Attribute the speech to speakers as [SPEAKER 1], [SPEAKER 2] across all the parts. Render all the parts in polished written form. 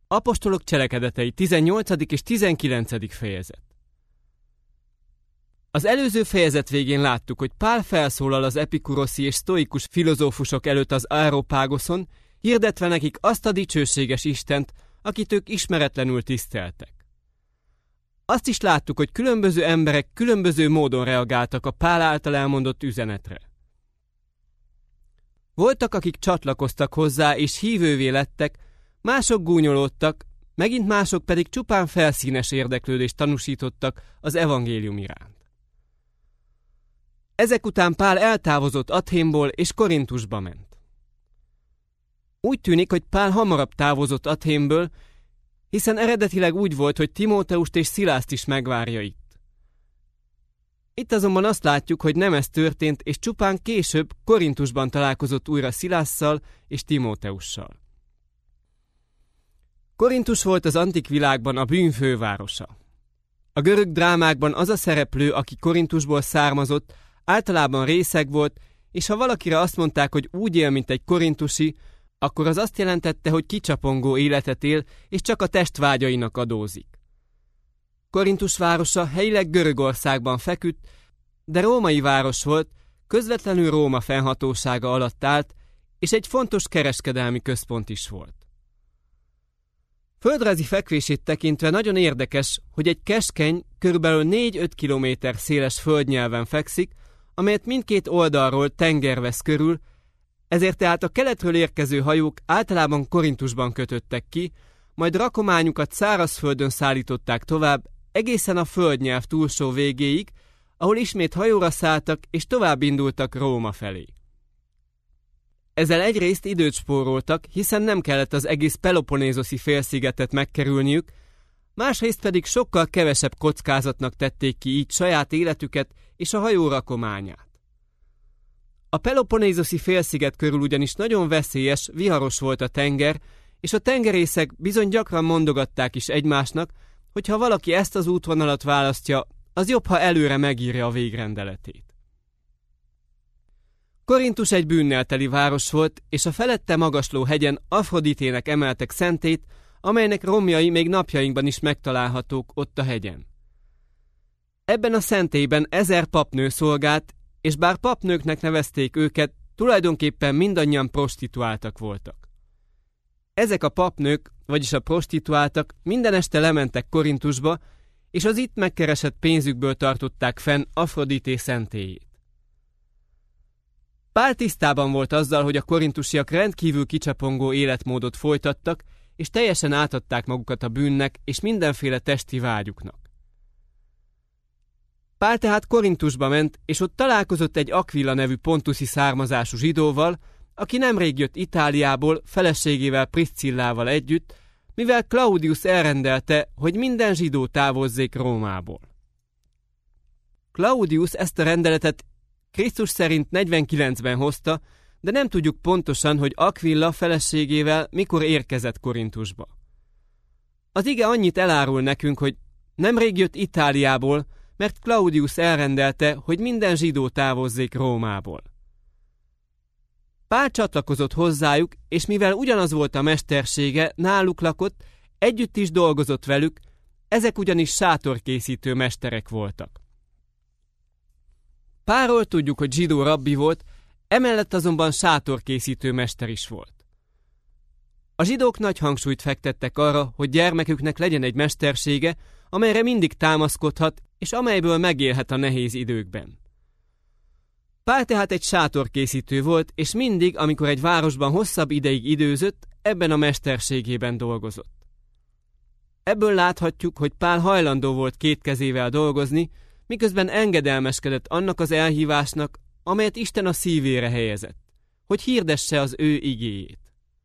[SPEAKER 1] Apostolok cselekedetei 18. és 19. fejezet. Az előző fejezet végén láttuk, hogy Pál felszólal az epikuroszi és sztoikus filozófusok előtt az Areopágoszon, hirdetve nekik azt a dicsőséges Istent, akit ők ismeretlenül tiszteltek. Azt is láttuk, hogy különböző emberek különböző módon reagáltak a Pál által elmondott üzenetre. Voltak, akik csatlakoztak hozzá és hívővé lettek, mások gúnyolódtak, megint mások pedig csupán felszínes érdeklődést tanúsítottak az evangélium iránt. Ezek után Pál eltávozott Athénból és Korintusba ment. Úgy tűnik, hogy Pál hamarabb távozott Athénből, hiszen eredetileg úgy volt, hogy Timóteust és Szilászt is megvárja itt. Itt azonban azt látjuk, hogy nem ez történt, és csupán később Korintusban találkozott újra Szilásszal és Timóteussal. Korintus volt az antik világban a bűn fővárosa. A görög drámákban az a szereplő, aki Korintusból származott, általában részeg volt, és ha valakire azt mondták, hogy úgy él, mint egy korintusi, akkor az azt jelentette, hogy kicsapongó életet él, és csak a testvágyainak adózik. Korintus városa helyileg Görögországban feküdt, de római város volt, közvetlenül Róma fennhatósága alatt állt, és egy fontos kereskedelmi központ is volt. Földrajzi fekvését tekintve nagyon érdekes, hogy egy keskeny, körülbelül 4-5 kilométer széles földnyelven fekszik, amelyet mindkét oldalról tenger vesz körül, ezért tehát a keletről érkező hajók általában Korintusban kötöttek ki, majd rakományukat szárazföldön szállították tovább egészen a földnyelv túlsó végéig, ahol ismét hajóra szálltak és tovább indultak Róma felé. Ezzel egyrészt időt spóroltak, hiszen nem kellett az egész Peloponézoszi félszigetet megkerülniük, másrészt pedig sokkal kevesebb kockázatnak tették ki így saját életüket és a hajó rakományát. A Peloponézoszi félsziget körül ugyanis nagyon veszélyes, viharos volt a tenger, és a tengerészek bizony gyakran mondogatták is egymásnak, hogy ha valaki ezt az útvonalat választja, az jobb, ha előre megírja a végrendeletét. Korintus egy bűnnel teli város volt, és a felette magasló hegyen Afroditének emeltek szentét, amelynek romjai még napjainkban is megtalálhatók ott a hegyen. Ebben a szentélyben 1000 papnő szolgált, és bár papnőknek nevezték őket, tulajdonképpen mindannyian prostituáltak voltak. Ezek a papnők, vagyis a prostituáltak minden este lementek Korintusba, és az itt megkeresett pénzükből tartották fenn Afrodité szentélyét. Pál tisztában volt azzal, hogy a korintusiak rendkívül kicsapongó életmódot folytattak, és teljesen átadták magukat a bűnnek és mindenféle testi vágyuknak. Pál tehát Korintusba ment, és ott találkozott egy Aquila nevű pontuszi származású zsidóval, aki nemrég jött Itáliából feleségével Priscillával együtt, mivel Claudius elrendelte, hogy minden zsidó távozzék Rómából. Claudius ezt a rendeletet Krisztus szerint 49-ben hozta, de nem tudjuk pontosan, hogy Aquila feleségével mikor érkezett Korintusba. Az ige annyit elárul nekünk, hogy nemrég jött Itáliából, mert Claudius elrendelte, hogy minden zsidó távozzék Rómából. Pál csatlakozott hozzájuk, és mivel ugyanaz volt a mestersége, náluk lakott, együtt is dolgozott velük, ezek ugyanis sátorkészítő mesterek voltak. Pálról tudjuk, hogy zsidó rabbi volt, emellett azonban sátorkészítő mester is volt. A zsidók nagy hangsúlyt fektettek arra, hogy gyermeküknek legyen egy mestersége, amelyre mindig támaszkodhat, és amelyből megélhet a nehéz időkben. Pál tehát egy sátorkészítő volt, és mindig, amikor egy városban hosszabb ideig időzött, ebben a mesterségében dolgozott. Ebből láthatjuk, hogy Pál hajlandó volt két kezével dolgozni, miközben engedelmeskedett annak az elhívásnak, amelyet Isten a szívére helyezett, hogy hirdesse az ő igéjét.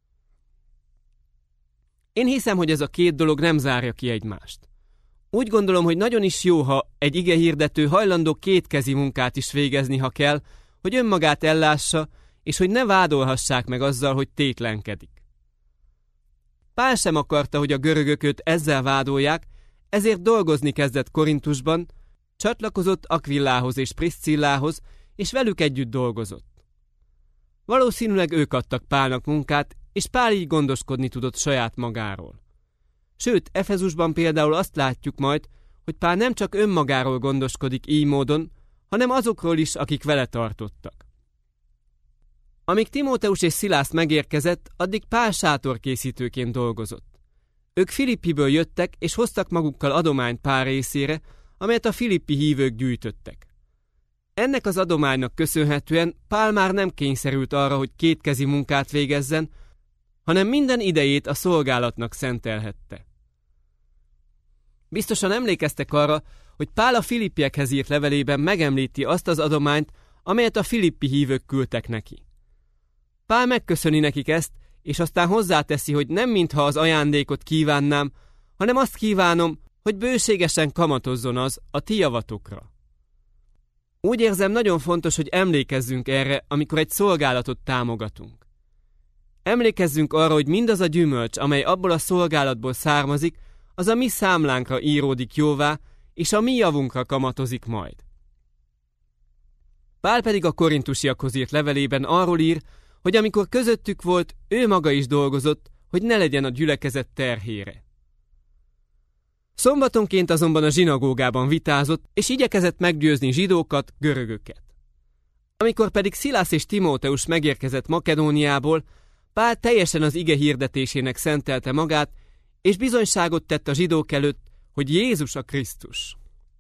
[SPEAKER 1] Én hiszem, hogy ez a két dolog nem zárja ki egymást. Úgy gondolom, hogy nagyon is jó, ha egy igehirdető hajlandó kétkezi munkát is végezni, ha kell, hogy önmagát ellássa, és hogy ne vádolhassák meg azzal, hogy tétlenkedik. Pál sem akarta, hogy a görögök őt ezzel vádolják, ezért dolgozni kezdett Korintusban, csatlakozott Aquillához és Priscillához, és velük együtt dolgozott. Valószínűleg ők adtak Pálnak munkát, és Pál így gondoskodni tudott saját magáról. Sőt, Efezusban például azt látjuk majd, hogy Pál nem csak önmagáról gondoskodik így módon, hanem azokról is, akik vele tartottak. Amíg Timóteus és Szilász megérkezett, addig Pál sátorkészítőként dolgozott. Ők Filippiből jöttek, és hoztak magukkal adományt Pál részére, amelyet a filippi hívők gyűjtöttek. Ennek az adománynak köszönhetően Pál már nem kényszerült arra, hogy kétkezi munkát végezzen, hanem minden idejét a szolgálatnak szentelhette. Biztosan emlékeztek arra, hogy Pál a filippiekhez írt levelében megemlíti azt az adományt, amelyet a filippi hívők küldtek neki. Pál megköszöni nekik ezt, és aztán hozzáteszi, hogy nem mintha az ajándékot kívánnám, hanem azt kívánom, hogy bőségesen kamatozzon az a ti javatokra. Úgy érzem, nagyon fontos, hogy emlékezzünk erre, amikor egy szolgálatot támogatunk. Emlékezzünk arra, hogy mindaz a gyümölcs, amely abból a szolgálatból származik, az a mi számlánkra íródik jóvá, és a mi javunkra kamatozik majd. Pál pedig a korintusiakhoz írt levelében arról ír, hogy amikor közöttük volt, ő maga is dolgozott, hogy ne legyen a gyülekezet terhére. Szombatonként azonban a zsinagógában vitázott, és igyekezett meggyőzni zsidókat, görögöket. Amikor pedig Szilász és Timóteus megérkezett Makedóniából, Pál teljesen az ige hirdetésének szentelte magát, és bizonyságot tett a zsidók előtt, hogy Jézus a Krisztus.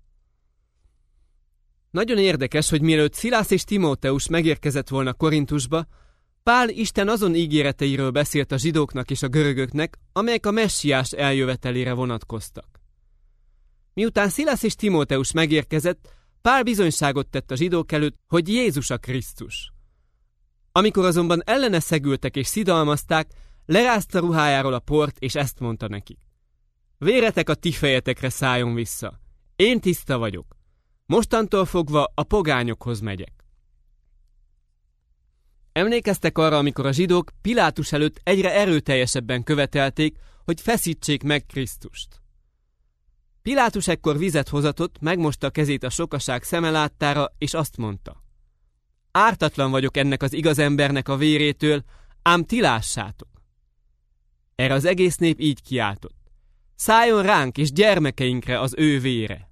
[SPEAKER 1] Nagyon érdekes, hogy mielőtt Szilász és Timóteus megérkezett volna Korintusba, Pál Isten azon ígéreteiről beszélt a zsidóknak és a görögöknek, amelyek a messiás eljövetelére vonatkoztak. Miután Szilász és Timóteus megérkezett, Pál bizonyságot tett a zsidók előtt, hogy Jézus a Krisztus. Amikor azonban ellene szegültek és szidalmazták, lerázta ruhájáról a port, és ezt mondta nekik: véretek a ti fejetekre szálljon vissza. Én tiszta vagyok. Mostantól fogva a pogányokhoz megyek. Emlékeztek arra, amikor a zsidók Pilátus előtt egyre erőteljesebben követelték, hogy feszítsék meg Krisztust. Pilátus ekkor vizet hozatott, megmosta a kezét a sokaság szeme láttára, és azt mondta: ártatlan vagyok ennek az igaz embernek a vérétől, ám ti lássátok. Erre az egész nép így kiáltott: szálljon ránk és gyermekeinkre az ő vére.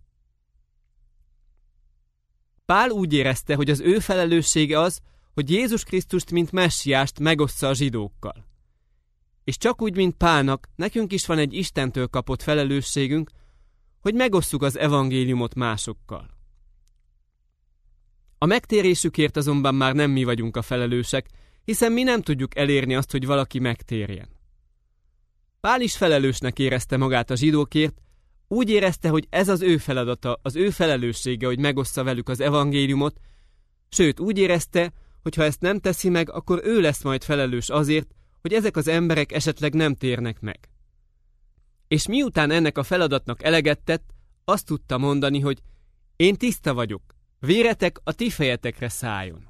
[SPEAKER 1] Pál úgy érezte, hogy az ő felelőssége az, hogy Jézus Krisztust, mint messiást megossza a zsidókkal. És csak úgy, mint Pálnak, nekünk is van egy Istentől kapott felelősségünk, hogy megosszuk az evangéliumot másokkal. A megtérésükért azonban már nem mi vagyunk a felelősek, hiszen mi nem tudjuk elérni azt, hogy valaki megtérjen. Pál is felelősnek érezte magát a zsidókért, úgy érezte, hogy ez az ő feladata, az ő felelőssége, hogy megossza velük az evangéliumot, sőt úgy érezte, hogy ha ezt nem teszi meg, akkor ő lesz majd felelős azért, hogy ezek az emberek esetleg nem térnek meg. És miután ennek a feladatnak eleget tett, azt tudta mondani, hogy én tiszta vagyok, véretek a ti fejetekre szálljon.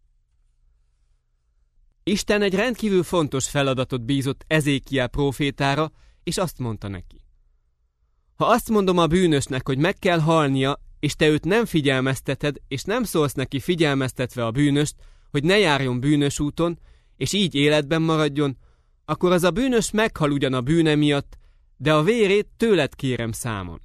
[SPEAKER 1] Isten egy rendkívül fontos feladatot bízott Ezékiel prófétára, és azt mondta neki: ha azt mondom a bűnösnek, hogy meg kell halnia, és te őt nem figyelmezteted, és nem szólsz neki figyelmeztetve a bűnöst, hogy ne járjon bűnös úton, és így életben maradjon, akkor az a bűnös meghal ugyan a bűne miatt, de a vérét tőled kérem számon.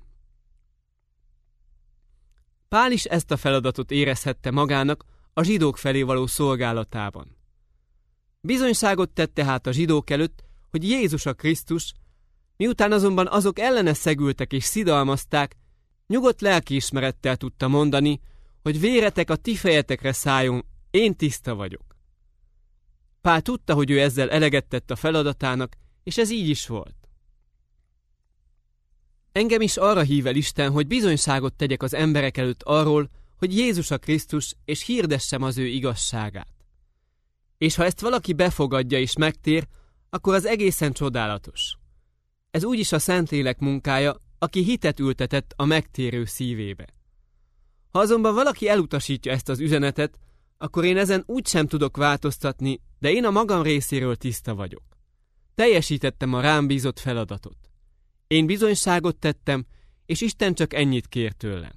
[SPEAKER 1] Pál is ezt a feladatot érezhette magának a zsidók felé való szolgálatában. Bizonyságot tett tehát a zsidók előtt, hogy Jézus a Krisztus, miután azonban azok ellene szegültek és szidalmazták, nyugodt lelkiismerettel tudta mondani, hogy véretek a ti fejetekre szálljon, én tiszta vagyok. Pál tudta, hogy ő ezzel eleget tett a feladatának, és ez így is volt. Engem is arra hív el Isten, hogy bizonyságot tegyek az emberek előtt arról, hogy Jézus a Krisztus, és hirdessem az ő igazságát. És ha ezt valaki befogadja és megtér, akkor az egészen csodálatos. Ez úgyis a Szentlélek munkája, aki hitet ültetett a megtérő szívébe. Ha azonban valaki elutasítja ezt az üzenetet, akkor én ezen úgy sem tudok változtatni, de én a magam részéről tiszta vagyok. Teljesítettem a rám bízott feladatot. Én bizonyságot tettem, és Isten csak ennyit kér tőlem.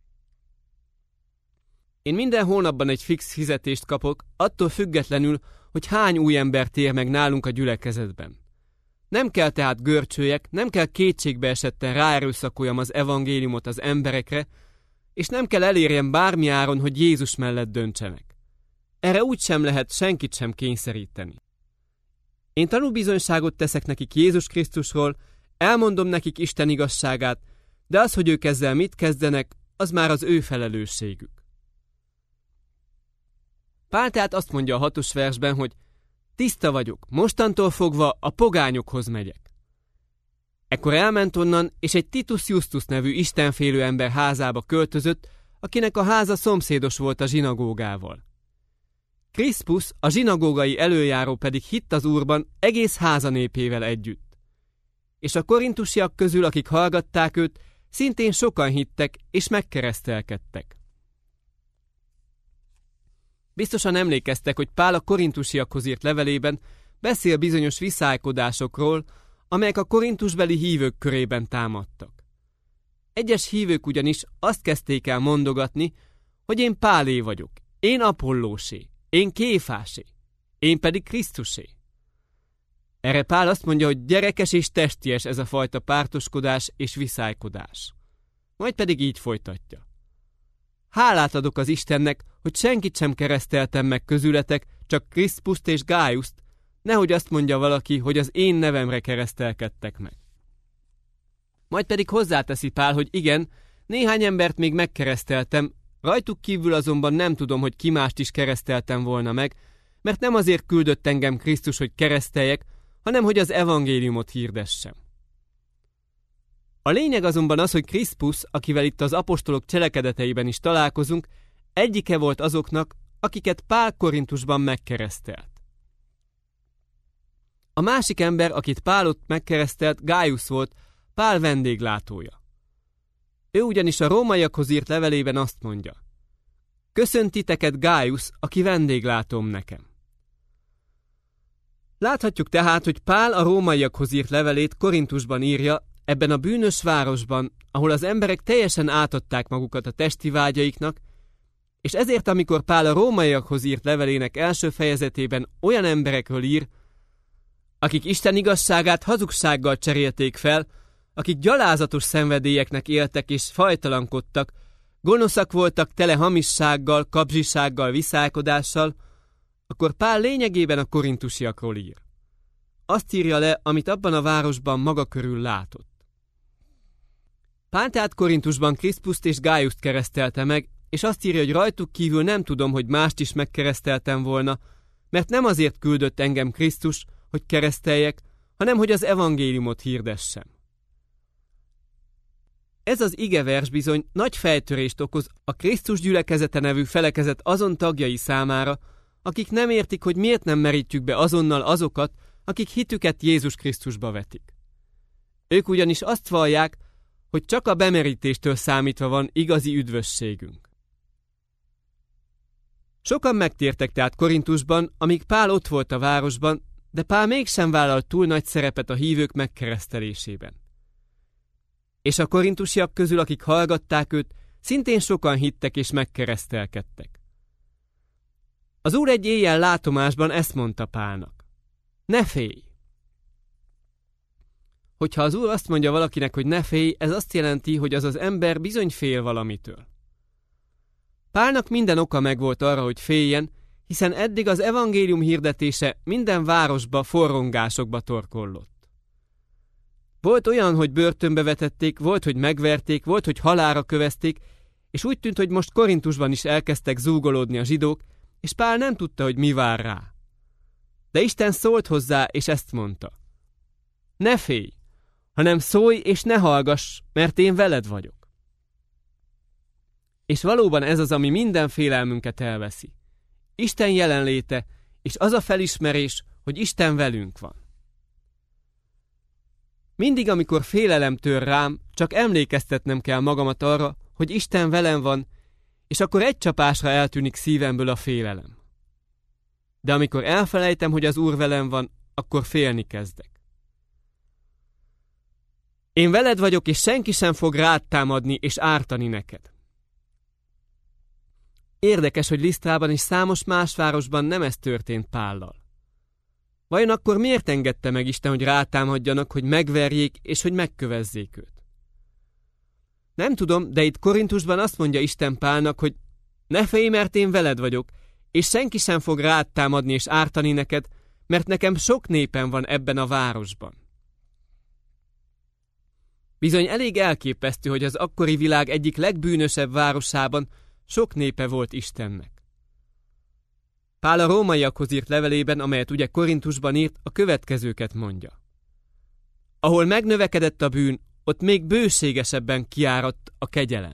[SPEAKER 1] Én minden hónapban egy fix fizetést kapok, attól függetlenül, hogy hány új ember tér meg nálunk a gyülekezetben. Nem kell tehát görcsöljek, nem kell kétségbe esetten ráerőszakoljam az evangéliumot az emberekre, és nem kell elérjem bármi áron, hogy Jézus mellett döntsenek. Erre úgy sem lehet senkit sem kényszeríteni. Én tanúbizonyságot teszek nekik Jézus Krisztusról, elmondom nekik Isten igazságát, de az, hogy ők ezzel mit kezdenek, az már az ő felelősségük. Pál tehát azt mondja a 6. versben, hogy tiszta vagyok, mostantól fogva a pogányokhoz megyek. Ekkor elment onnan, és egy Titus Justus nevű istenfélő ember házába költözött, akinek a háza szomszédos volt a zsinagógával. Kriszpusz, a zsinagógai elöljáró pedig hitt az Úrban egész háza népével együtt. És a korintusiak közül, akik hallgatták őt, szintén sokan hittek és megkeresztelkedtek. Biztosan emlékeztek, hogy Pál a korintusiakhoz írt levelében beszél bizonyos viszálykodásokról, amelyek a korintusbeli hívők körében támadtak. Egyes hívők ugyanis azt kezdték el mondogatni, hogy én Pálé vagyok, én Apollósé, én Kéfásé, én pedig Krisztusé. Erre Pál azt mondja, hogy gyerekes és testies ez a fajta pártoskodás és viszálykodás. Majd pedig így folytatja. Hálát adok az Istennek, hogy senkit sem kereszteltem meg közületek, csak Kriszpuszt és Gájuszt, nehogy azt mondja valaki, hogy az én nevemre keresztelkedtek meg. Majd pedig hozzáteszi Pál, hogy igen, néhány embert még megkereszteltem, rajtuk kívül azonban nem tudom, hogy ki mást is kereszteltem volna meg, mert nem azért küldött engem Krisztus, hogy kereszteljek, hanem hogy az evangéliumot hirdessem. A lényeg azonban az, hogy Kriszpusz, akivel itt az apostolok cselekedeteiben is találkozunk, egyike volt azoknak, akiket Pál Korintusban megkeresztelt. A másik ember, akit Pál ott megkeresztelt, Gájusz volt, Pál vendéglátója. Ő ugyanis a rómaiakhoz írt levelében azt mondja: köszönt titeket Gájusz, aki vendéglátóm nekem. Láthatjuk tehát, hogy Pál a rómaiakhoz írt levelét Korintusban írja, ebben a bűnös városban, ahol az emberek teljesen átadták magukat a testi vágyaiknak, és ezért, amikor Pál a rómaiakhoz írt levelének első fejezetében olyan emberekről ír, akik Isten igazságát hazugsággal cserélték fel, akik gyalázatos szenvedélyeknek éltek és fajtalankodtak, gonoszak voltak, tele hamissággal, kapzsisággal, viszálykodással, akkor Pál lényegében a korintusiakról ír. Azt írja le, amit abban a városban maga körül látott. Pál tehát Korintusban Kriszpuszt és Gájuszt keresztelte meg, és azt írja, hogy rajtuk kívül nem tudom, hogy mást is megkereszteltem volna, mert nem azért küldött engem Krisztus, hogy kereszteljek, hanem hogy az evangéliumot hirdessem. Ez az igevers bizony nagy fejtörést okoz a Krisztus gyülekezete nevű felekezet azon tagjai számára, akik nem értik, hogy miért nem merítjük be azonnal azokat, akik hitüket Jézus Krisztusba vetik. Ők ugyanis azt vallják, hogy csak a bemerítéstől számítva van igazi üdvösségünk. Sokan megtértek tehát Korintusban, amíg Pál ott volt a városban, de Pál mégsem vállalt túl nagy szerepet a hívők megkeresztelésében. És a korintusiak közül, akik hallgatták őt, szintén sokan hittek és megkeresztelkedtek. Az Úr egy éjjel látomásban ezt mondta Pálnak: ne félj! Hogyha az Úr azt mondja valakinek, hogy ne félj, ez azt jelenti, hogy az az ember bizony fél valamitől. Pálnak minden oka megvolt arra, hogy féljen, hiszen eddig az evangélium hirdetése minden városba, forrongásokba torkollott. Volt olyan, hogy börtönbe vetették, volt, hogy megverték, volt, hogy halálra kövezték, és úgy tűnt, hogy most Korintusban is elkezdtek zúgolódni a zsidók, és Pál nem tudta, hogy mi vár rá. De Isten szólt hozzá, és ezt mondta: ne félj, hanem szólj és ne hallgass, mert én veled vagyok. És valóban ez az, ami minden félelmünket elveszi. Isten jelenléte, és az a felismerés, hogy Isten velünk van. Mindig, amikor félelem tör rám, csak emlékeztetnem kell magamat arra, hogy Isten velem van, és akkor egy csapásra eltűnik szívemből a félelem. De amikor elfelejtem, hogy az Úr velem van, akkor félni kezdek. Én veled vagyok, és senki sem fog rád támadni és ártani neked. Érdekes, hogy Lisztrában és számos más városban nem ez történt Pállal. Vajon akkor miért engedte meg Isten, hogy rátámadjanak, hogy megverjék és hogy megkövezzék őt? Nem tudom, de itt Korintusban azt mondja Isten Pálnak, hogy ne félj, mert én veled vagyok, és senki sem fog rád támadni és ártani neked, mert nekem sok népem van ebben a városban. Bizony elég elképesztő, hogy az akkori világ egyik legbűnösebb városában sok népe volt Istennek. Pál a rómaiakhoz írt levelében, amelyet ugye Korintusban írt, a következőket mondja. Ahol megnövekedett a bűn, ott még bőségesebben kiáradt a kegyelem.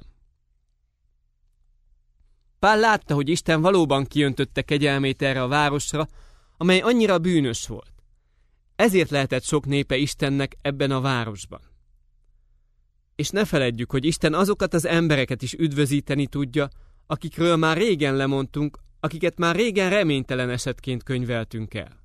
[SPEAKER 1] Pál látta, hogy Isten valóban kiöntötte kegyelmét erre a városra, amely annyira bűnös volt. Ezért lehetett sok népe Istennek ebben a városban. És ne feledjük, hogy Isten azokat az embereket is üdvözíteni tudja, akikről már régen lemondtunk, akiket már régen reménytelen esetként könyveltünk el.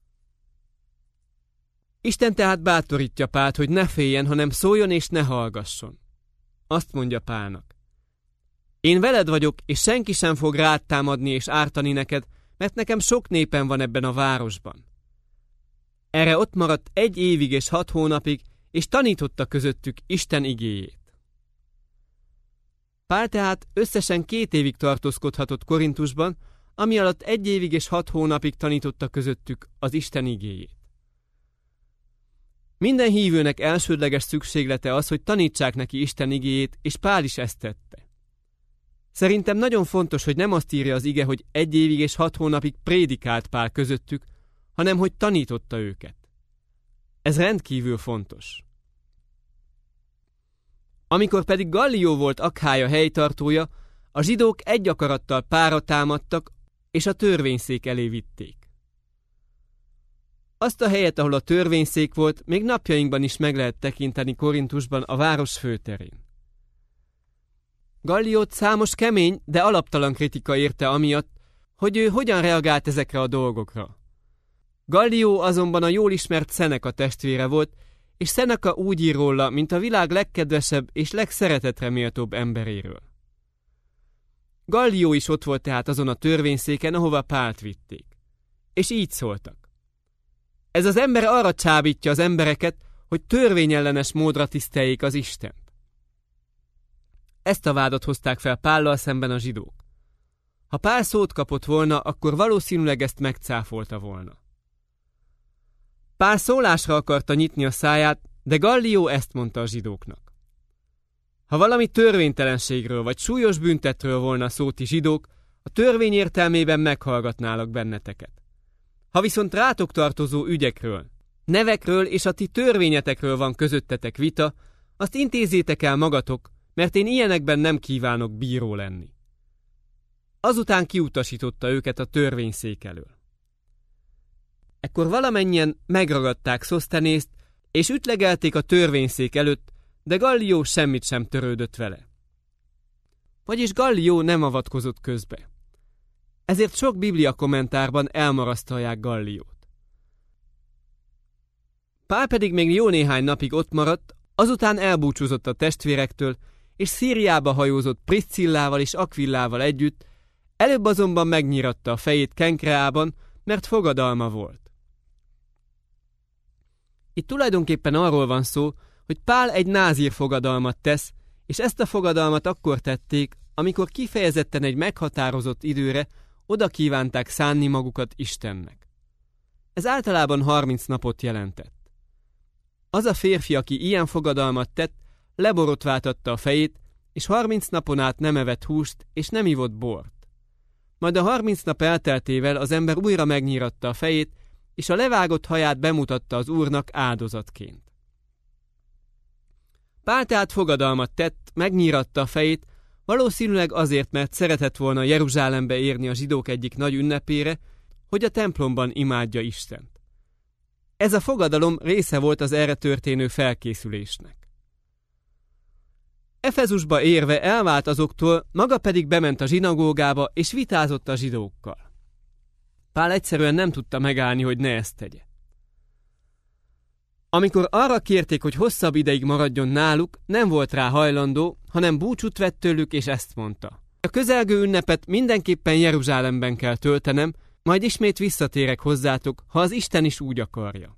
[SPEAKER 1] Isten tehát bátorítja Pált, hogy ne féljen, hanem szóljon és ne hallgasson. Azt mondja Pálnak. Én veled vagyok, és senki sem fog rád támadni és ártani neked, mert nekem sok népem van ebben a városban. Erre ott maradt 1 évig és 6 hónapig, és tanította közöttük Isten igéjét. Pál tehát összesen 2 évig tartózkodhatott Korintusban, ami alatt 1 évig és 6 hónapig tanította közöttük az Isten igéjét. Minden hívőnek elsődleges szükséglete az, hogy tanítsák neki Isten igéjét, és Pál is ezt tette. Szerintem nagyon fontos, hogy nem azt írja az ige, hogy 1 évig és 6 hónapig prédikált Pál közöttük, hanem hogy tanította őket. Ez rendkívül fontos. Amikor pedig Gallió volt Akhája helytartója, a zsidók egy akarattal Pálra támadtak, és a törvényszék elé vitték. Azt a helyet, ahol a törvényszék volt, még napjainkban is meg lehet tekinteni Korintusban a város főterén. Galliót számos kemény, de alaptalan kritika érte amiatt, hogy ő hogyan reagált ezekre a dolgokra. Gallió azonban a jól ismert Szeneka testvére volt, és Szeneka úgy ír róla, mint a világ legkedvesebb és legszeretetre méltóbb emberéről. Gallió is ott volt tehát azon a törvényszéken, ahova Pált vitték. És így szóltak. Ez az ember arra csábítja az embereket, hogy törvényellenes módra tiszteljék az Istent. Ezt a vádat hozták fel Pállal szemben a zsidók. Ha Pál szót kapott volna, akkor valószínűleg ezt megcáfolta volna. Pál szólásra akarta nyitni a száját, de Gallió ezt mondta a zsidóknak. Ha valami törvénytelenségről vagy súlyos büntetről volna szó ti zsidók, a törvény értelmében meghallgatnálak benneteket. Ha viszont rátok tartozó ügyekről, nevekről és a ti törvényetekről van közöttetek vita, azt intézzétek el magatok, mert én ilyenekben nem kívánok bíró lenni. Azután kiutasította őket a törvényszék elől. Ekkor valamennyien megragadták Szosztenészt, és ütlegelték a törvényszék előtt, de Gallió semmit sem törődött vele. Vagyis Gallió nem avatkozott közbe. Ezért sok biblia kommentárban elmarasztalják Galliót. Pál pedig még jó néhány napig ott maradt, azután elbúcsúzott a testvérektől, és Szíriába hajózott Priscillával és Akvillával együtt, előbb azonban megnyiratta a fejét Kenkreában, mert fogadalma volt. Itt tulajdonképpen arról van szó, hogy Pál egy názír fogadalmat tesz, és ezt a fogadalmat akkor tették, amikor kifejezetten egy meghatározott időre oda kívánták szánni magukat Istennek. Ez általában 30 napot jelentett. Az a férfi, aki ilyen fogadalmat tett, leborotváltatta a fejét, és 30 napon át nem evett húst, és nem ivott bort. Majd a 30 nap elteltével az ember újra megnyíratta a fejét, és a levágott haját bemutatta az Úrnak áldozatként. Pál tehát fogadalmat tett, megnyíratta a fejét, valószínűleg azért, mert szeretett volna Jeruzsálembe érni a zsidók egyik nagy ünnepére, hogy a templomban imádja Istent. Ez a fogadalom része volt az erre történő felkészülésnek. Efezusba érve elvált azoktól, maga pedig bement a zsinagógába és vitázott a zsidókkal. Pál egyszerűen nem tudta megállni, hogy ne ezt tegye. Amikor arra kérték, hogy hosszabb ideig maradjon náluk, nem volt rá hajlandó, hanem búcsút vett tőlük, és ezt mondta. A közelgő ünnepet mindenképpen Jeruzsálemben kell töltenem, majd ismét visszatérek hozzátok, ha az Isten is úgy akarja.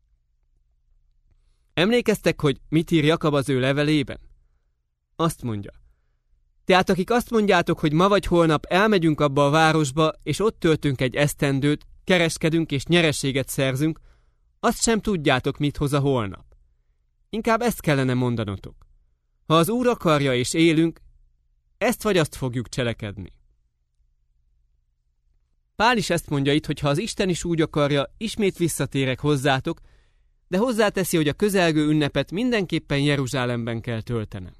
[SPEAKER 1] Emlékeztek, hogy mit ír Jakab az ő levelében? Azt mondja: tehát akik azt mondjátok, hogy ma vagy holnap elmegyünk abba a városba, és ott töltünk egy esztendőt, kereskedünk és nyereséget szerzünk, azt sem tudjátok, mit hoz a holnap. Inkább ezt kellene mondanotok. Ha az Úr akarja és élünk, ezt vagy azt fogjuk cselekedni. Pál is ezt mondja itt, hogy ha az Isten is úgy akarja, ismét visszatérek hozzátok, de hozzáteszi, hogy a közelgő ünnepet mindenképpen Jeruzsálemben kell töltenem.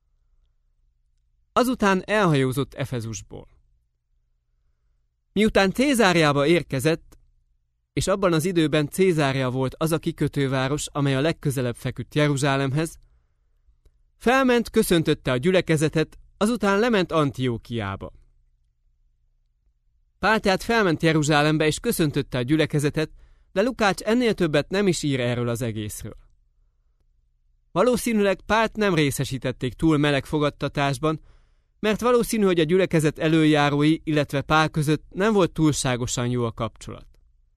[SPEAKER 1] Azután elhajózott Efezusból. Miután Cézáreába érkezett, és abban az időben Cézarea volt az a kikötőváros, amely a legközelebb feküdt Jeruzsálemhez, felment, köszöntötte a gyülekezetet, azután lement Antiókiába. Pál tehát felment Jeruzsálembe és köszöntötte a gyülekezetet, de Lukács ennél többet nem is ír erről az egészről. Valószínűleg Pált nem részesítették túl meleg fogadtatásban, mert valószínű, hogy a gyülekezet elöljárói, illetve Pál között nem volt túlságosan jó a kapcsolat.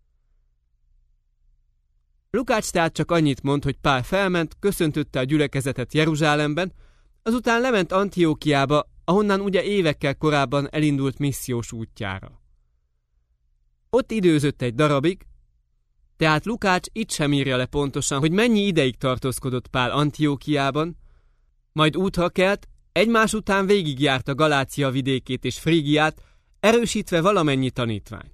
[SPEAKER 1] Lukács tehát csak annyit mond, hogy Pál felment, köszöntötte a gyülekezetet Jeruzsálemben, azután lement Antiókiába, ahonnan ugye évekkel korábban elindult missziós útjára. Ott időzött egy darabig, tehát Lukács itt sem írja le pontosan, hogy mennyi ideig tartózkodott Pál Antiókiában, majd útra kelt, egymás után végigjárta Galácia vidékét és Frígiát, erősítve valamennyi tanítványt.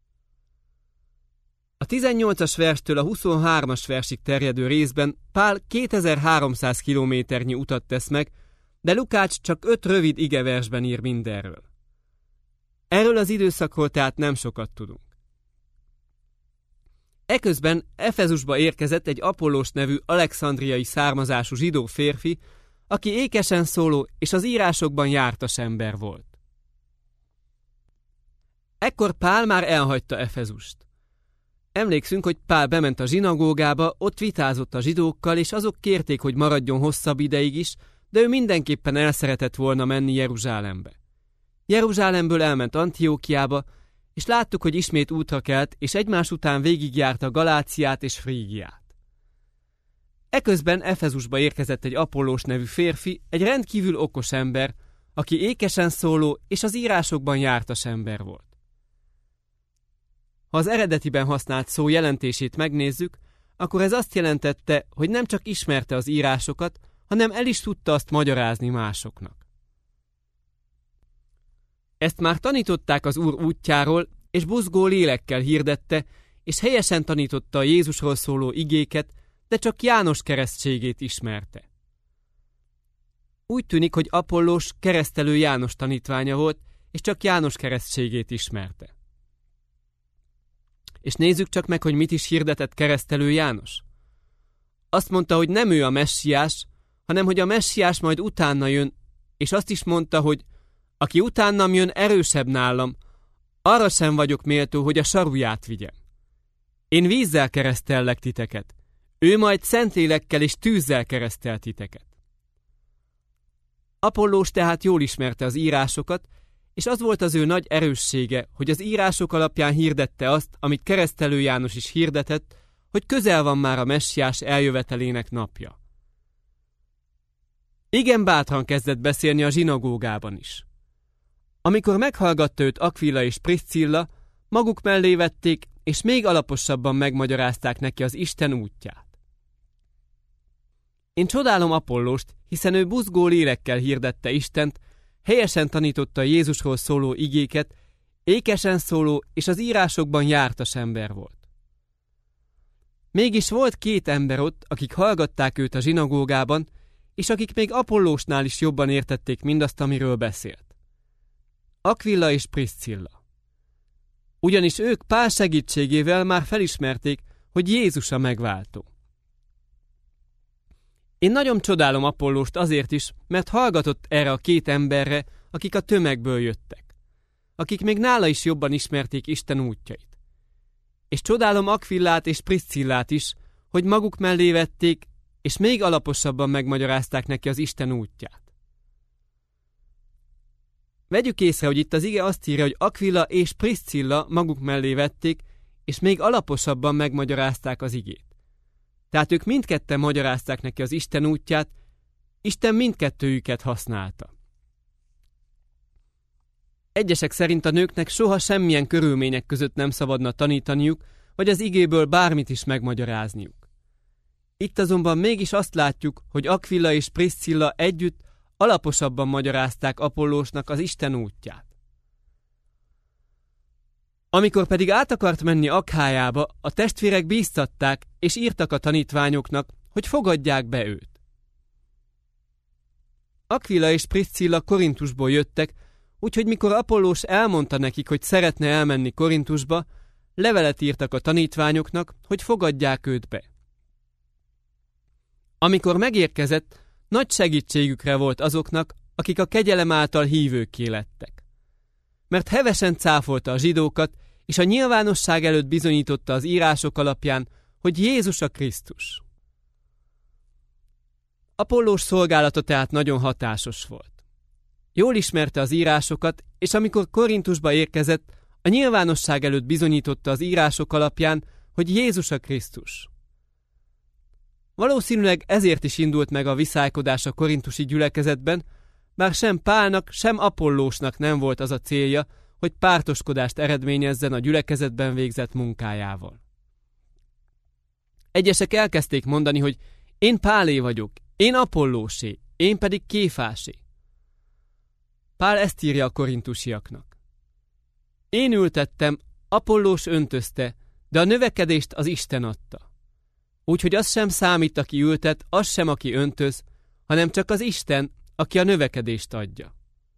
[SPEAKER 1] A 18-as verstől a 23-as versig terjedő részben Pál 2300 kilométernyi utat tesz meg, de Lukács csak 5 rövid igeversben ír mindenről. Erről az időszakról tehát nem sokat tudunk. Eközben Efezusba érkezett egy Apollós nevű alexandriai származású zsidó férfi, aki ékesen szóló és az írásokban jártas ember volt. Ekkor Pál már elhagyta Efezust. Emlékszünk, hogy Pál bement a zsinagógába, ott vitázott a zsidókkal, és azok kérték, hogy maradjon hosszabb ideig is, de ő mindenképpen el szeretett volna menni Jeruzsálembe. Jeruzsálemből elment Antiókiába, és láttuk, hogy ismét útra kelt, és egymás után végigjárta Galáciát és Frígiát. Eközben Efezusba érkezett egy Apollós nevű férfi, egy rendkívül okos ember, aki ékesen szóló és az írásokban jártas ember volt. Ha az eredetiben használt szó jelentését megnézzük, akkor ez azt jelentette, hogy nem csak ismerte az írásokat, hanem el is tudta azt magyarázni másoknak. Ezt már tanították az Úr útjáról, és buzgó lélekkel hirdette, és helyesen tanította a Jézusról szóló igéket, de csak János keresztségét ismerte. Úgy tűnik, hogy Apollós keresztelő János tanítványa volt, és csak János keresztségét ismerte. És nézzük csak meg, hogy mit is hirdetett keresztelő János. Azt mondta, hogy nem ő a messiás, hanem hogy a messiás majd utána jön, és azt is mondta, hogy aki utánam jön, erősebb nálam, arra sem vagyok méltó, hogy a saruját vigyem. Én vízzel keresztellek titeket, ő majd Szentlélekkel és tűzzel keresztel titeket. Apollós tehát jól ismerte az írásokat, és az volt az ő nagy erőssége, hogy az írások alapján hirdette azt, amit keresztelő János is hirdetett, hogy közel van már a messiás eljövetelének napja. Igen bátran kezdett beszélni a zsinagógában is. Amikor meghallgatta őt Akvila és Priscilla, maguk mellé vették, és még alaposabban megmagyarázták neki az Isten útját. Én csodálom Apollóst, hiszen ő buzgó lélekkel hirdette Istent, helyesen tanította Jézusról szóló igéket, ékesen szóló és az írásokban jártas ember volt. Mégis volt 2 ember ott, akik hallgatták őt a zsinagógában, és akik még Apollósnál is jobban értették mindazt, amiről beszélt. Akvila és Priscilla. Ugyanis ők Pál segítségével már felismerték, hogy Jézus a megváltó. Én nagyon csodálom Apollóst azért is, mert hallgatott erre a 2 emberre, akik a tömegből jöttek, akik még nála is jobban ismerték Isten útjait. És csodálom Akvillát és Priscillát is, hogy maguk mellé vették, és még alaposabban megmagyarázták neki az Isten útját. Vegyük észre, hogy itt az ige azt írja, hogy Akvila és Priszcilla maguk mellé vették, és még alaposabban megmagyarázták az igét. Tehát ők mindketten magyarázták neki az Isten útját, Isten mindkettőjüket használta. Egyesek szerint a nőknek soha semmilyen körülmények között nem szabadna tanítaniuk, vagy az igéből bármit is megmagyarázniuk. Itt azonban mégis azt látjuk, hogy Akvila és Priszcilla együtt alaposabban magyarázták Apollósnak az Isten útját. Amikor pedig át akart menni Akhájába, a testvérek bíztatták, és írtak a tanítványoknak, hogy fogadják be őt. Akvila és Priszcilla Korintusból jöttek, úgyhogy mikor Apollós elmondta nekik, hogy szeretne elmenni Korintusba, levelet írtak a tanítványoknak, hogy fogadják őt be. Amikor megérkezett, nagy segítségükre volt azoknak, akik a kegyelem által hívőkké lettek. Mert hevesen cáfolta a zsidókat, és a nyilvánosság előtt bizonyította az írások alapján, hogy Jézus a Krisztus. Apollós szolgálata tehát nagyon hatásos volt. Jól ismerte az írásokat, és amikor Korintusba érkezett, a nyilvánosság előtt bizonyította az írások alapján, hogy Jézus a Krisztus. Valószínűleg ezért is indult meg a viszálykodás a korintusi gyülekezetben, bár sem Pálnak, sem Apollósnak nem volt az a célja, hogy pártoskodást eredményezzen a gyülekezetben végzett munkájával. Egyesek elkezdték mondani, hogy én Pálé vagyok, én Apollósé, én pedig Kéfásé. Pál ezt írja a korintusiaknak. Én ültettem, Apollós öntözte, de a növekedést az Isten adta. Úgyhogy az sem számít, aki ültet, az sem, aki öntöz, hanem csak az Isten, aki a növekedést adja.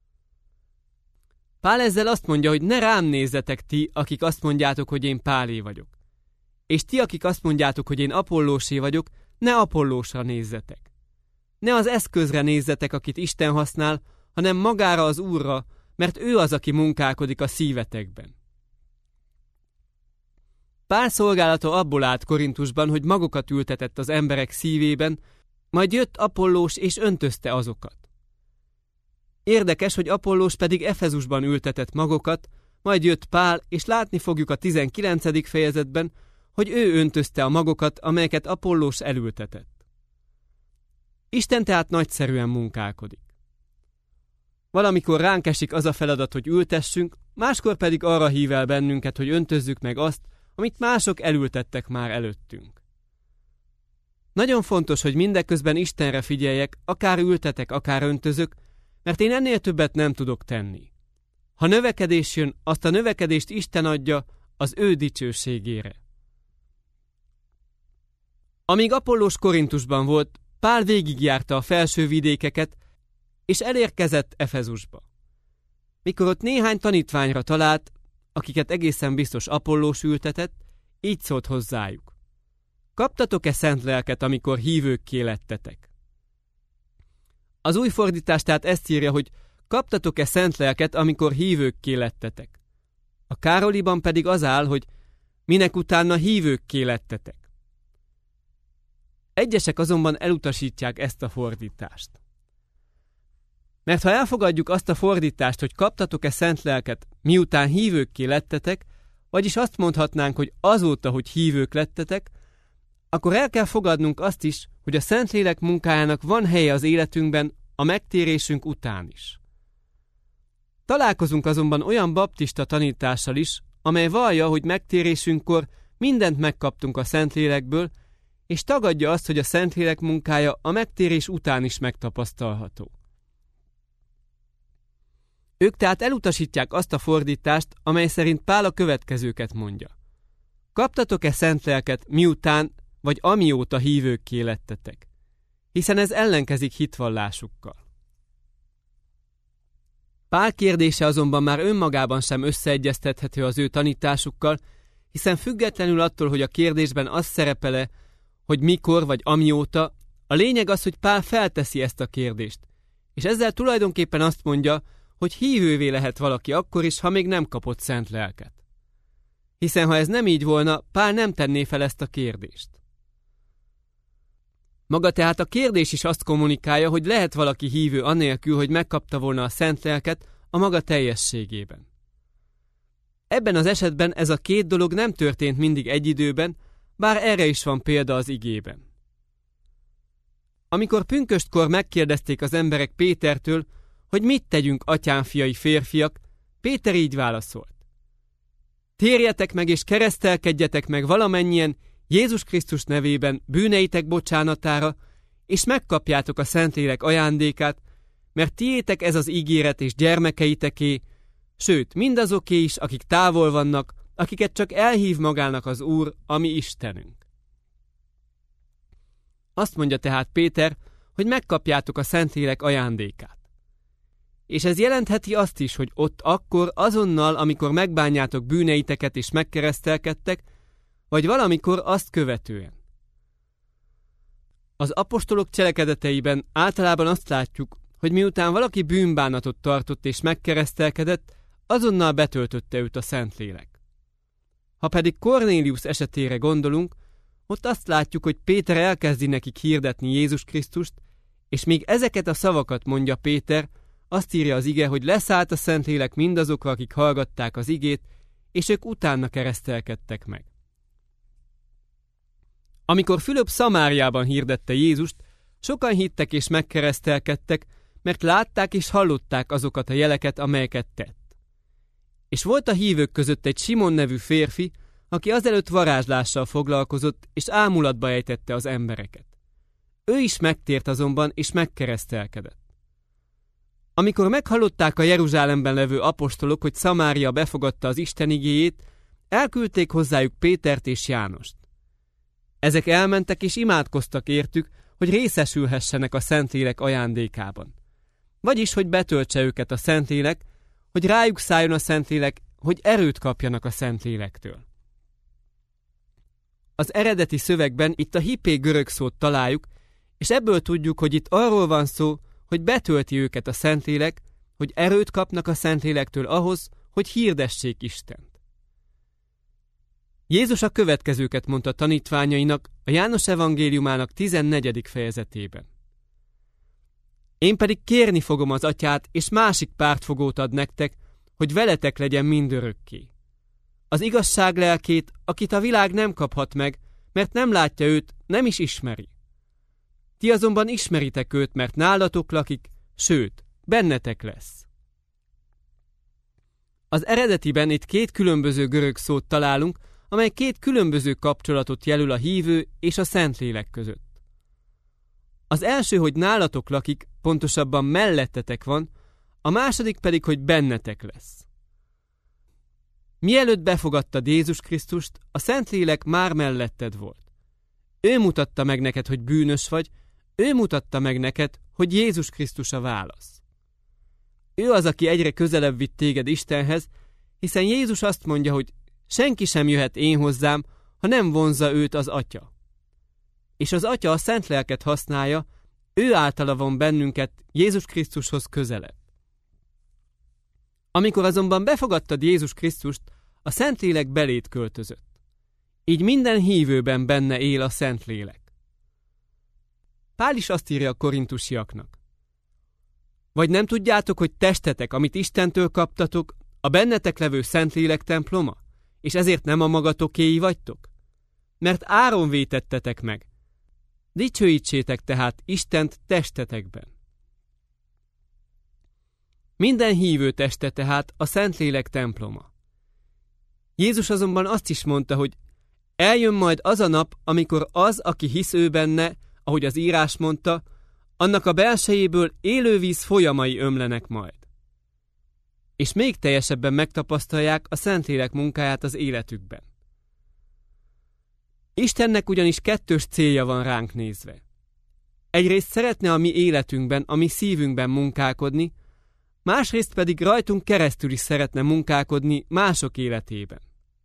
[SPEAKER 1] Pál ezzel azt mondja, hogy ne rám nézzetek ti, akik azt mondjátok, hogy én Pálé vagyok. És ti, akik azt mondjátok, hogy én Apollósé vagyok, ne Apollósra nézzetek. Ne az eszközre nézzetek, akit Isten használ, hanem magára az Úrra, mert ő az, aki munkálkodik a szívetekben. Pál szolgálata abból állt Korintusban, hogy magokat ültetett az emberek szívében, majd jött Apollós és öntözte azokat. Érdekes, hogy Apollós pedig Efezusban ültetett magokat, majd jött Pál, és látni fogjuk a 19. fejezetben, hogy ő öntözte a magokat, amelyeket Apollós elültetett. Isten tehát nagyszerűen munkálkodik. Valamikor ránk esik az a feladat, hogy ültessünk, máskor pedig arra hív el bennünket, hogy öntözzük meg azt, amit mások elültettek már előttünk. Nagyon fontos, hogy mindeközben Istenre figyeljek, akár ültetek, akár öntözök, mert én ennél többet nem tudok tenni. Ha növekedés jön, azt a növekedést Isten adja az ő dicsőségére. Amíg Apollós Korintusban volt, Pál végigjárta a felső vidékeket, és elérkezett Efezusba. Mikor ott néhány tanítványra talált, akiket egészen biztos Apollós ültetett, így szólt hozzájuk. Kaptatok-e szent lelket, amikor hívőkké lettetek? Az új fordítás tehát ezt írja, hogy kaptatok-e szent lelket, amikor hívőkké lettetek? A Károliban pedig az áll, hogy minek utána hívőkké lettetek. Egyesek azonban elutasítják ezt a fordítást. Mert ha elfogadjuk azt a fordítást, hogy kaptatok-e szent lelket, miután hívőkké lettetek, vagyis azt mondhatnánk, hogy azóta, hogy hívők lettetek, akkor el kell fogadnunk azt is, hogy a Szentlélek munkájának van helye az életünkben a megtérésünk után is. Találkozunk azonban olyan baptista tanítással is, amely vallja, hogy megtérésünkkor mindent megkaptunk a Szentlélekből, és tagadja azt, hogy a Szentlélek munkája a megtérés után is megtapasztalható. Ők tehát elutasítják azt a fordítást, amely szerint Pál a következőket mondja. Kaptatok-e szent lelket miután vagy amióta hívőkké lettetek? Hiszen ez ellenkezik hitvallásukkal. Pál kérdése azonban már önmagában sem összeegyeztethető az ő tanításukkal, hiszen függetlenül attól, hogy a kérdésben az szerepele, hogy mikor vagy amióta, a lényeg az, hogy Pál felteszi ezt a kérdést, és ezzel tulajdonképpen azt mondja, hogy hívővé lehet valaki akkor is, ha még nem kapott szent lelket. Hiszen ha ez nem így volna, Pál nem tenné fel ezt a kérdést. Maga tehát a kérdés is azt kommunikálja, hogy lehet valaki hívő anélkül, hogy megkapta volna a szent lelket, a maga teljességében. Ebben az esetben ez a két dolog nem történt mindig egy időben, bár erre is van példa az igében. Amikor pünköstkor megkérdezték az emberek Pétertől, hogy mit tegyünk, atyám fiai férfiak, Péter így válaszolt: térjetek meg és keresztelkedjetek meg valamennyien Jézus Krisztus nevében bűneitek bocsánatára, és megkapjátok a Szentlélek ajándékát, mert tiétek ez az ígéret és gyermekeiteké, sőt, mindazoké is, akik távol vannak, akiket csak elhív magának az Úr, a mi Istenünk. Azt mondja tehát Péter, hogy megkapjátok a Szentlélek ajándékát. És ez jelentheti azt is, hogy ott akkor, azonnal, amikor megbánjátok bűneiteket és megkeresztelkedtek, vagy valamikor azt követően. Az apostolok cselekedeteiben általában azt látjuk, hogy miután valaki bűnbánatot tartott és megkeresztelkedett, azonnal betöltötte őt a Szentlélek. Ha pedig Kornélius esetére gondolunk, ott azt látjuk, hogy Péter elkezdi nekik hirdetni Jézus Krisztust, és még ezeket a szavakat mondja Péter, azt írja az ige, hogy leszállt a Szentlélek mindazokra, akik hallgatták az igét, és ők utána keresztelkedtek meg. Amikor Fülöp Szamáriában hirdette Jézust, sokan hittek és megkeresztelkedtek, mert látták és hallották azokat a jeleket, amelyeket tett. És volt a hívők között egy Simon nevű férfi, aki azelőtt varázslással foglalkozott, és ámulatba ejtette az embereket. Ő is megtért azonban, és megkeresztelkedett. Amikor meghallották a Jeruzsálemben levő apostolok, hogy Szamária befogadta az Isten igéjét, elküldték hozzájuk Pétert és Jánost. Ezek elmentek és imádkoztak értük, hogy részesülhessenek a Szentlélek ajándékában. Vagyis, hogy betöltse őket a Szentlélek, hogy rájuk szálljon a Szentlélek, hogy erőt kapjanak a Szentlélektől. Az eredeti szövegben itt a hippé görög szót találjuk, és ebből tudjuk, hogy itt arról van szó, hogy betölti őket a Szentlélek, hogy erőt kapnak a Szentlélektől ahhoz, hogy hirdessék Istent. Jézus a következőket mondta tanítványainak a János evangéliumának 14. fejezetében. Én pedig kérni fogom az Atyát, és másik pártfogót ad nektek, hogy veletek legyen mindörökké. Az igazság lelkét, akit a világ nem kaphat meg, mert nem látja őt, nem is ismeri. Ti azonban ismeritek őt, mert nálatok lakik, sőt, bennetek lesz. Az eredetiben itt két különböző görög szót találunk, amely két különböző kapcsolatot jelöl a hívő és a Szentlélek között. Az első, hogy nálatok lakik, pontosabban mellettetek van, a második pedig, hogy bennetek lesz. Mielőtt befogadtad Jézus Krisztust, a Szentlélek már melletted volt. Ő mutatta meg neked, hogy bűnös vagy, ő mutatta meg neked, hogy Jézus Krisztus a válasz. Ő az, aki egyre közelebb vitt téged Istenhez, hiszen Jézus azt mondja, hogy senki sem jöhet én hozzám, ha nem vonzza őt az Atya. És az Atya a Szentlelket használja, ő általa von bennünket Jézus Krisztushoz közelebb. Amikor azonban befogadtad Jézus Krisztust, a Szentlélek beléd költözött. Így minden hívőben benne él a Szentlélek. Pál is azt írja a korintusiaknak. Vagy nem tudjátok, hogy testetek, amit Istentől kaptatok, a bennetek levő Szentlélek temploma, és ezért nem a magatokéi vagytok? Mert áron vétettetek meg. Dicsőítsétek tehát Istent testetekben. Minden hívő teste tehát a Szentlélek temploma. Jézus azonban azt is mondta, hogy eljön majd az a nap, amikor az, aki hisz ő benne, ahogy az írás mondta, annak a belsejéből élővíz folyamai ömlenek majd. És még teljesebben megtapasztalják a Szentlélek munkáját az életükben. Istennek ugyanis kettős célja van ránk nézve. Egyrészt szeretne a mi életünkben, a mi szívünkben munkálkodni, másrészt pedig rajtunk keresztül is szeretne munkálkodni mások életében.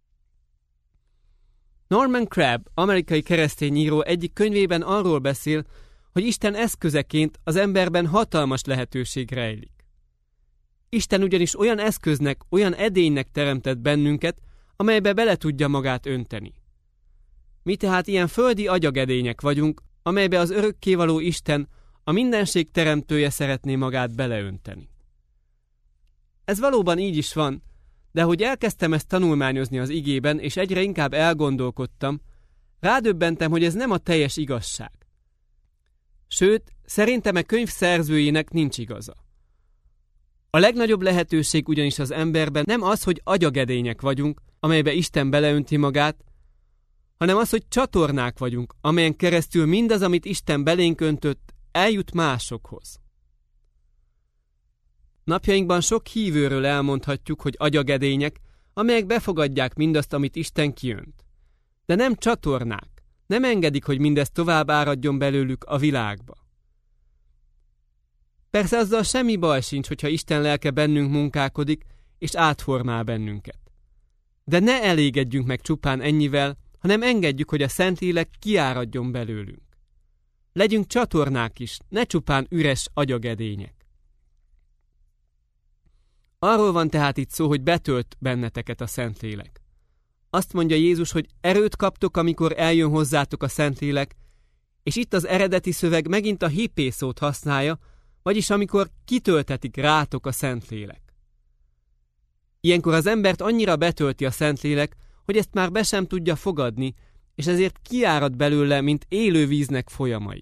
[SPEAKER 1] Norman Crabb, amerikai keresztény író egyik könyvében arról beszél, hogy Isten eszközeként az emberben hatalmas lehetőség rejlik. Isten ugyanis olyan eszköznek, olyan edénynek teremtett bennünket, amelybe bele tudja magát önteni. Mi tehát ilyen földi agyagedények vagyunk, amelybe az örökkévaló Isten, a mindenség teremtője szeretné magát beleönteni. Ez valóban így is van, de hogy elkezdtem ezt tanulmányozni az igében, és egyre inkább elgondolkodtam, rádöbbentem, hogy ez nem a teljes igazság. Sőt, szerintem a könyv szerzőjének nincs igaza. A legnagyobb lehetőség ugyanis az emberben nem az, hogy agyagedények vagyunk, amelybe Isten beleönti magát, hanem az, hogy csatornák vagyunk, amelyen keresztül mindaz, amit Isten belénk öntött, eljut másokhoz. Napjainkban sok hívőről elmondhatjuk, hogy agyagedények, amelyek befogadják mindazt, amit Isten kiönt. De nem csatornák, nem engedik, hogy mindez tovább áradjon belőlük a világba. Persze azzal semmi baj sincs, hogyha Isten lelke bennünk munkálkodik, és átformál bennünket. De ne elégedjünk meg csupán ennyivel, hanem engedjük, hogy a Szentlélek kiáradjon belőlünk. Legyünk csatornák is, ne csupán üres agyagedények. Arról van tehát itt szó, hogy betölt benneteket a Szentlélek. Azt mondja Jézus, hogy erőt kaptok, amikor eljön hozzátok a Szentlélek, és itt az eredeti szöveg megint a hipé szót használja, vagyis amikor kitöltetik rátok a Szentlélek. Ilyenkor az embert annyira betölti a Szentlélek, hogy ezt már be sem tudja fogadni, és ezért kiárad belőle, mint élő víznek folyamai.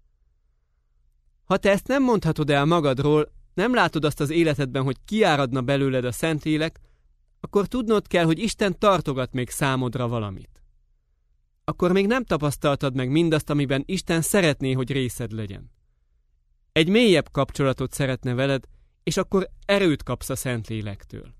[SPEAKER 1] Ha te ezt nem mondhatod el magadról, nem látod azt az életedben, hogy kiáradna belőled a Szentlélek, akkor tudnod kell, hogy Isten tartogat még számodra valamit. Akkor még nem tapasztaltad meg mindazt, amiben Isten szeretné, hogy részed legyen. Egy mélyebb kapcsolatot szeretne veled, és akkor erőt kapsz a Szentlélektől.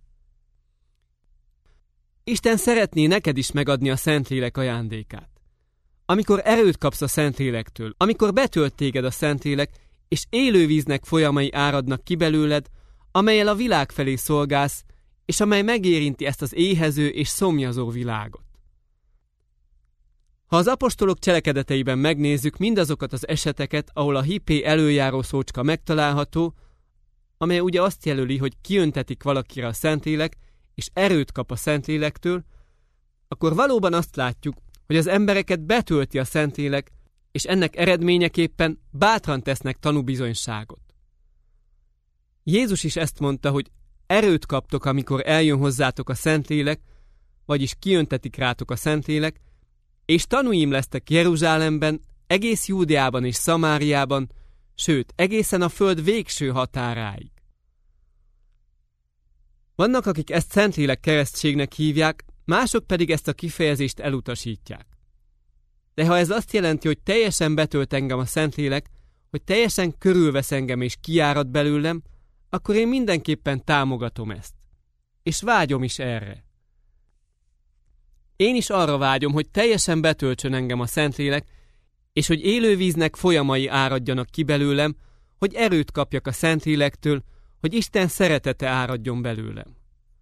[SPEAKER 1] Isten szeretné neked is megadni a Szentlélek ajándékát. Amikor erőt kapsz a Szentlélektől, amikor betölt téged a Szentlélek, és élővíznek folyamai áradnak ki belőled, amellyel a világ felé szolgálsz, és amely megérinti ezt az éhező és szomjazó világot. Ha az apostolok cselekedeteiben megnézzük mindazokat az eseteket, ahol a hipé előjáró szócska megtalálható, amely ugye azt jelöli, hogy kiöntetik valakire a Szentlélek, és erőt kap a Szentlélektől, akkor valóban azt látjuk, hogy az embereket betölti a Szentlélek, és ennek eredményeképpen bátran tesznek tanúbizonyságot. Jézus is ezt mondta, hogy erőt kaptok, amikor eljön hozzátok a Szentlélek, vagyis kiöntetik rátok a Szentlélek, és tanúim lesztek Jeruzsálemben, egész Júdeában és Szamáriában, sőt, egészen a föld végső határáig. Vannak, akik ezt Szentlélek keresztségnek hívják, mások pedig ezt a kifejezést elutasítják. De ha ez azt jelenti, hogy teljesen betölt engem a Szentlélek, hogy teljesen körülvesz engem és kiárad belőlem, akkor én mindenképpen támogatom ezt. És vágyom is erre. Én is arra vágyom, hogy teljesen betöltsön engem a Szentlélek, és hogy élővíznek folyamai áradjanak ki belőlem, hogy erőt kapjak a Szentlélektől, hogy Isten szeretete áradjon belőlem.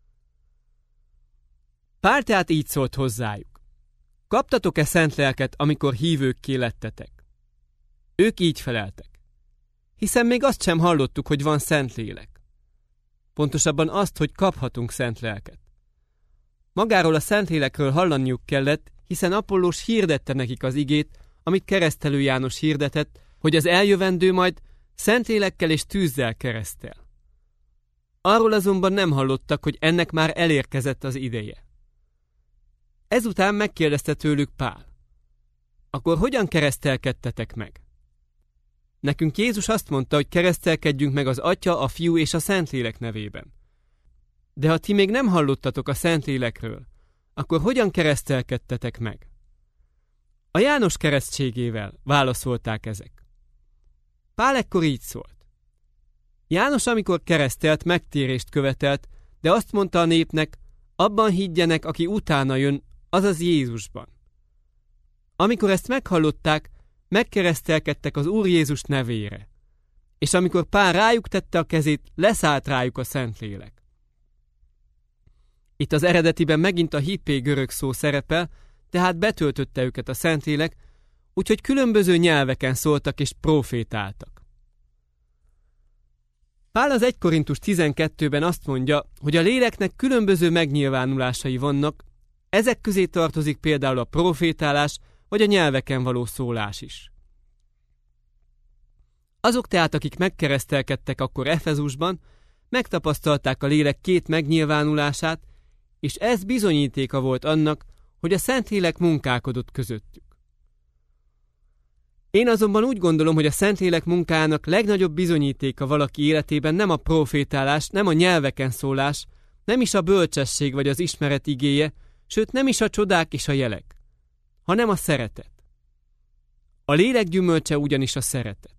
[SPEAKER 1] Pál tehát így szólt hozzájuk. Kaptatok-e szent lelket, amikor hívőkké lettetek? Ők így feleltek. Hiszen még azt sem hallottuk, hogy van Szentlélek. Pontosabban azt, hogy kaphatunk szent lelket. Magáról a Szentlélekről hallaniuk kellett, hiszen Apollós hirdette nekik az igét, amit Keresztelő János hirdetett, hogy az eljövendő majd Szentlélekkel és tűzzel keresztel. Arról azonban nem hallottak, hogy ennek már elérkezett az ideje. Ezután megkérdezte tőlük Pál. Akkor hogyan keresztelkedtetek meg? Nekünk Jézus azt mondta, hogy keresztelkedjünk meg az Atya, a Fiú és a Szentlélek nevében. De ha ti még nem hallottatok a Szentlélekről, akkor hogyan keresztelkedtetek meg? A János keresztségével, válaszolták ezek. Pál ekkor így szólt. János, amikor keresztelt, megtérést követelt, de azt mondta a népnek, abban higgyenek, aki utána jön, azaz Jézusban. Amikor ezt meghallották, megkeresztelkedtek az Úr Jézus nevére. És amikor Pál rájuk tette a kezét, leszállt rájuk a Szentlélek. Itt az eredetiben megint a hippé görög szó szerepel, tehát betöltötte őket a Szentlélek, úgyhogy különböző nyelveken szóltak és profétáltak. Pál az 1 Korintus 12-ben azt mondja, hogy a léleknek különböző megnyilvánulásai vannak, ezek közé tartozik például a profétálás vagy a nyelveken való szólás is. Azok tehát, akik megkeresztelkedtek akkor Efezusban, megtapasztalták a lélek két megnyilvánulását, és ez bizonyítéka volt annak, hogy a Szentlélek munkálkodott közöttük. Én azonban úgy gondolom, hogy a Szentlélek munkájának legnagyobb bizonyítéka valaki életében nem a profétálás, nem a nyelveken szólás, nem is a bölcsesség vagy az ismeret igéje, sőt nem is a csodák és a jelek, hanem a szeretet. A lélek gyümölcse ugyanis a szeretet.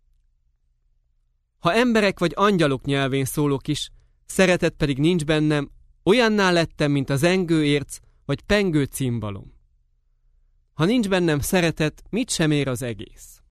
[SPEAKER 1] Ha emberek vagy angyalok nyelvén szólok is, szeretet pedig nincs bennem, olyanná lettem, mint a zengő érc vagy pengő cimbalom. Ha nincs bennem szeretet, mit sem ér az egész.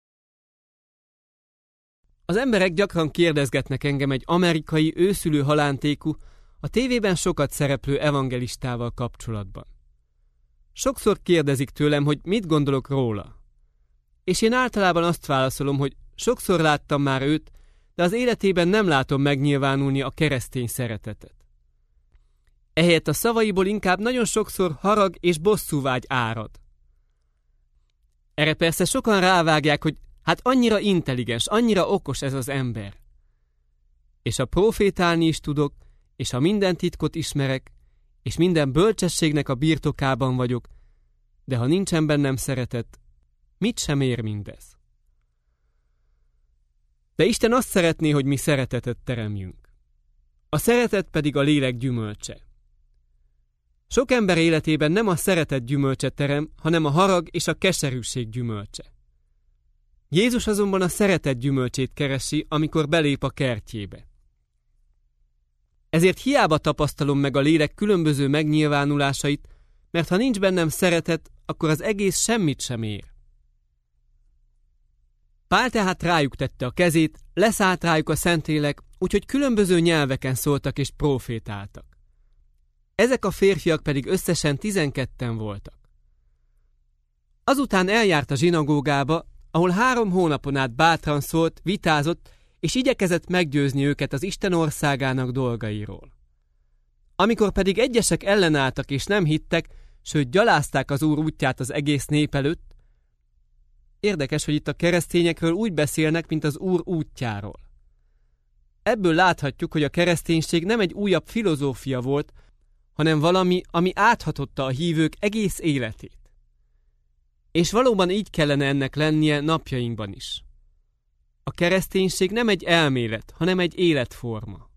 [SPEAKER 1] Az emberek gyakran kérdezgetnek engem egy amerikai őszülő halántékú, a tévében sokat szereplő evangelistával kapcsolatban. Sokszor kérdezik tőlem, hogy mit gondolok róla. És én általában azt válaszolom, hogy sokszor láttam már őt, de az életében nem látom megnyilvánulni a keresztény szeretetet. Ehelyett a szavaiból inkább nagyon sokszor harag és bosszúvágy árad. Erre persze sokan rávágják, hogy hát annyira intelligens, annyira okos ez az ember. És ha profétálni is tudok, és ha minden titkot ismerek, és minden bölcsességnek a birtokában vagyok, de ha nincsen bennem szeretet, mit sem ér mindez? De Isten azt szeretné, hogy mi szeretetet teremjünk. A szeretet pedig a lélek gyümölcse. Sok ember életében nem a szeretet gyümölcse terem, hanem a harag és a keserűség gyümölcse. Jézus azonban a szeretet gyümölcsét keresi, amikor belép a kertjébe. Ezért hiába tapasztalom meg a lélek különböző megnyilvánulásait, mert ha nincs bennem szeretet, akkor az egész semmit sem ér. Pál tehát rájuk tette a kezét, leszállt rájuk a Szentlélek, úgyhogy különböző nyelveken szóltak és profétáltak. Ezek a férfiak pedig összesen 12-en voltak. Azután eljárt a zsinagógába, ahol 3 hónapon át bátran szólt, vitázott, és igyekezett meggyőzni őket az Isten országának dolgairól. Amikor pedig egyesek ellenálltak és nem hittek, sőt gyalázták az Úr útját az egész nép előtt, érdekes, hogy itt a keresztényekről úgy beszélnek, mint az Úr útjáról. Ebből láthatjuk, hogy a kereszténység nem egy újabb filozófia volt, hanem valami, ami áthatotta a hívők egész életét. És valóban így kellene ennek lennie napjainkban is. A kereszténység nem egy elmélet, hanem egy életforma.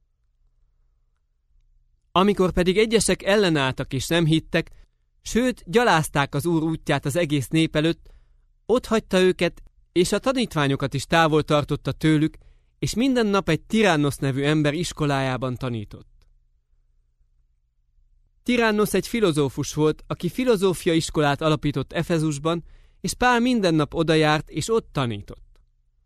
[SPEAKER 1] Amikor pedig egyesek ellenálltak és nem hittek, sőt, gyalázták az Úr útját az egész nép előtt, ott hagyta őket, és a tanítványokat is távol tartotta tőlük, és minden nap egy Tirannosz nevű ember iskolájában tanított. Tirannosz egy filozófus volt, aki filozófia iskolát alapított Efezusban, és Pál minden nap odajárt, és ott tanított.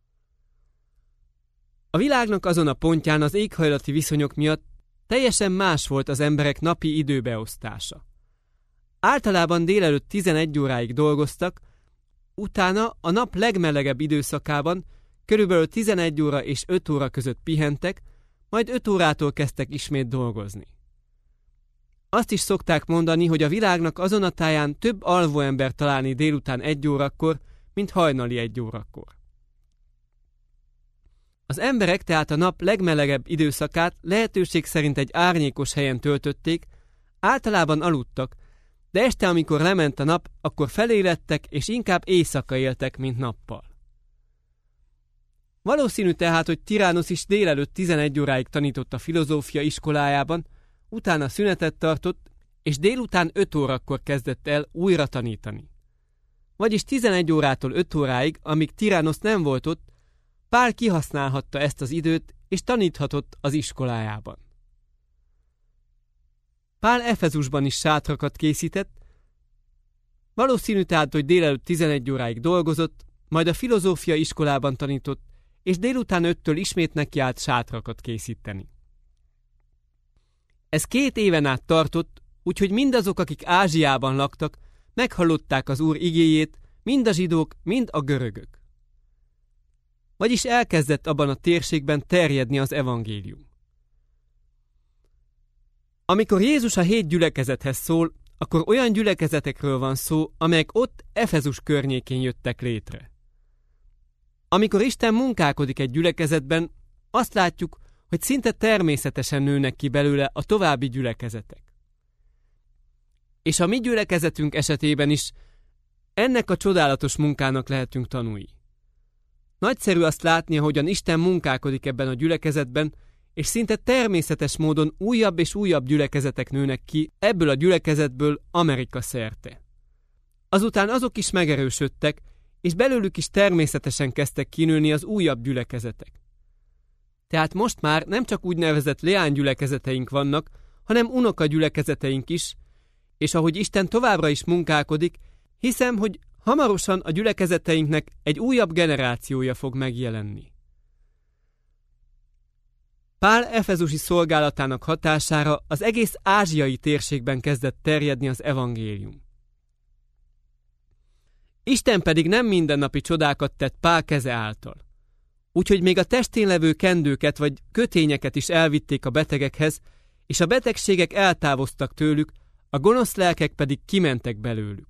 [SPEAKER 1] A világnak azon a pontján az éghajlati viszonyok miatt teljesen más volt az emberek napi időbeosztása. Általában délelőtt 11 óráig dolgoztak, utána a nap legmelegebb időszakában körülbelül 11 óra és 5 óra között pihentek, majd 5 órától kezdtek ismét dolgozni. Azt is szokták mondani, hogy a világnak azon a táján több alvó ember találni délután 1 órakor, mint hajnali 1 órakor. Az emberek tehát a nap legmelegebb időszakát lehetőség szerint egy árnyékos helyen töltötték, általában aludtak, de este, amikor lement a nap, akkor feléledtek, és inkább éjszaka éltek, mint nappal. Valószínű tehát, hogy Tirannosz is délelőtt 11 óráig tanított a filozófia iskolájában, utána szünetet tartott, és délután 5 órakor kezdett el újra tanítani. Vagyis 11 órától 5 óráig, amíg Tirannosz nem volt ott, Pál kihasználhatta ezt az időt, és taníthatott az iskolájában. Pál Efezusban is sátrakat készített, valószínű tehát, hogy délelőtt 11 óráig dolgozott, majd a filozófia iskolában tanított, és délután 5-től ismét nekiállt sátrakat készíteni. Ez 2 éven át tartott, úgyhogy mindazok, akik Ázsiában laktak, meghallották az Úr igéjét, mind a zsidók, mind a görögök. Vagyis elkezdett abban a térségben terjedni az evangélium. Amikor Jézus a 7 gyülekezethez szól, akkor olyan gyülekezetekről van szó, amelyek ott Efezus környékén jöttek létre. Amikor Isten munkálkodik egy gyülekezetben, azt látjuk, hogy szinte természetesen nőnek ki belőle a további gyülekezetek. És a mi gyülekezetünk esetében is ennek a csodálatos munkának lehetünk tanúi. Nagyszerű azt látni, ahogyan Isten munkálkodik ebben a gyülekezetben, és szinte természetes módon újabb és újabb gyülekezetek nőnek ki ebből a gyülekezetből Amerika szerte. Azután azok is megerősödtek, és belőlük is természetesen kezdtek kinőni az újabb gyülekezetek. Tehát most már nem csak úgynevezett leánygyülekezeteink vannak, hanem unokagyülekezeteink is, és ahogy Isten továbbra is munkálkodik, hiszem, hogy hamarosan a gyülekezeteinknek egy újabb generációja fog megjelenni. Pál efezusi szolgálatának hatására az egész ázsiai térségben kezdett terjedni az evangélium. Isten pedig nem mindennapi csodákat tett Pál keze által. Úgyhogy még a testén levő kendőket vagy kötényeket is elvitték a betegekhez, és a betegségek eltávoztak tőlük, a gonosz lelkek pedig kimentek belőlük.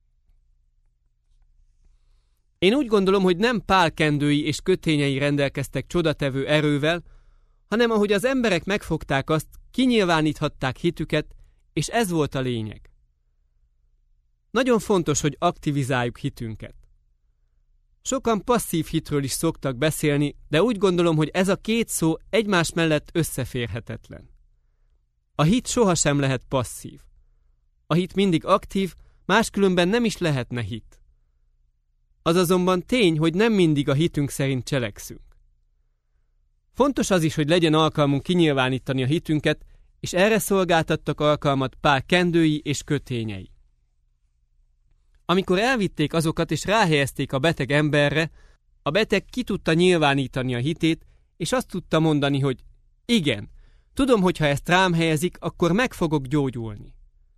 [SPEAKER 1] Én úgy gondolom, hogy nem Pál kendői és kötényei rendelkeztek csodatevő erővel, hanem ahogy az emberek megfogták azt, kinyilváníthatták hitüket, és ez volt a lényeg. Nagyon fontos, hogy aktivizáljuk hitünket. Sokan passzív hitről is szoktak beszélni, de úgy gondolom, hogy ez a két szó egymás mellett összeférhetetlen. A hit sohasem lehet passzív. A hit mindig aktív, máskülönben nem is lehetne hit. Az azonban tény, hogy nem mindig a hitünk szerint cselekszünk. Fontos az is, hogy legyen alkalmunk kinyilvánítani a hitünket, és erre szolgáltattak alkalmat Pál kendői és kötényei. Amikor elvitték azokat és ráhelyezték a beteg emberre, a beteg ki tudta nyilvánítani a hitét, és azt tudta mondani, hogy igen, tudom, hogy ha ezt rám helyezik, akkor meg fogok gyógyulni.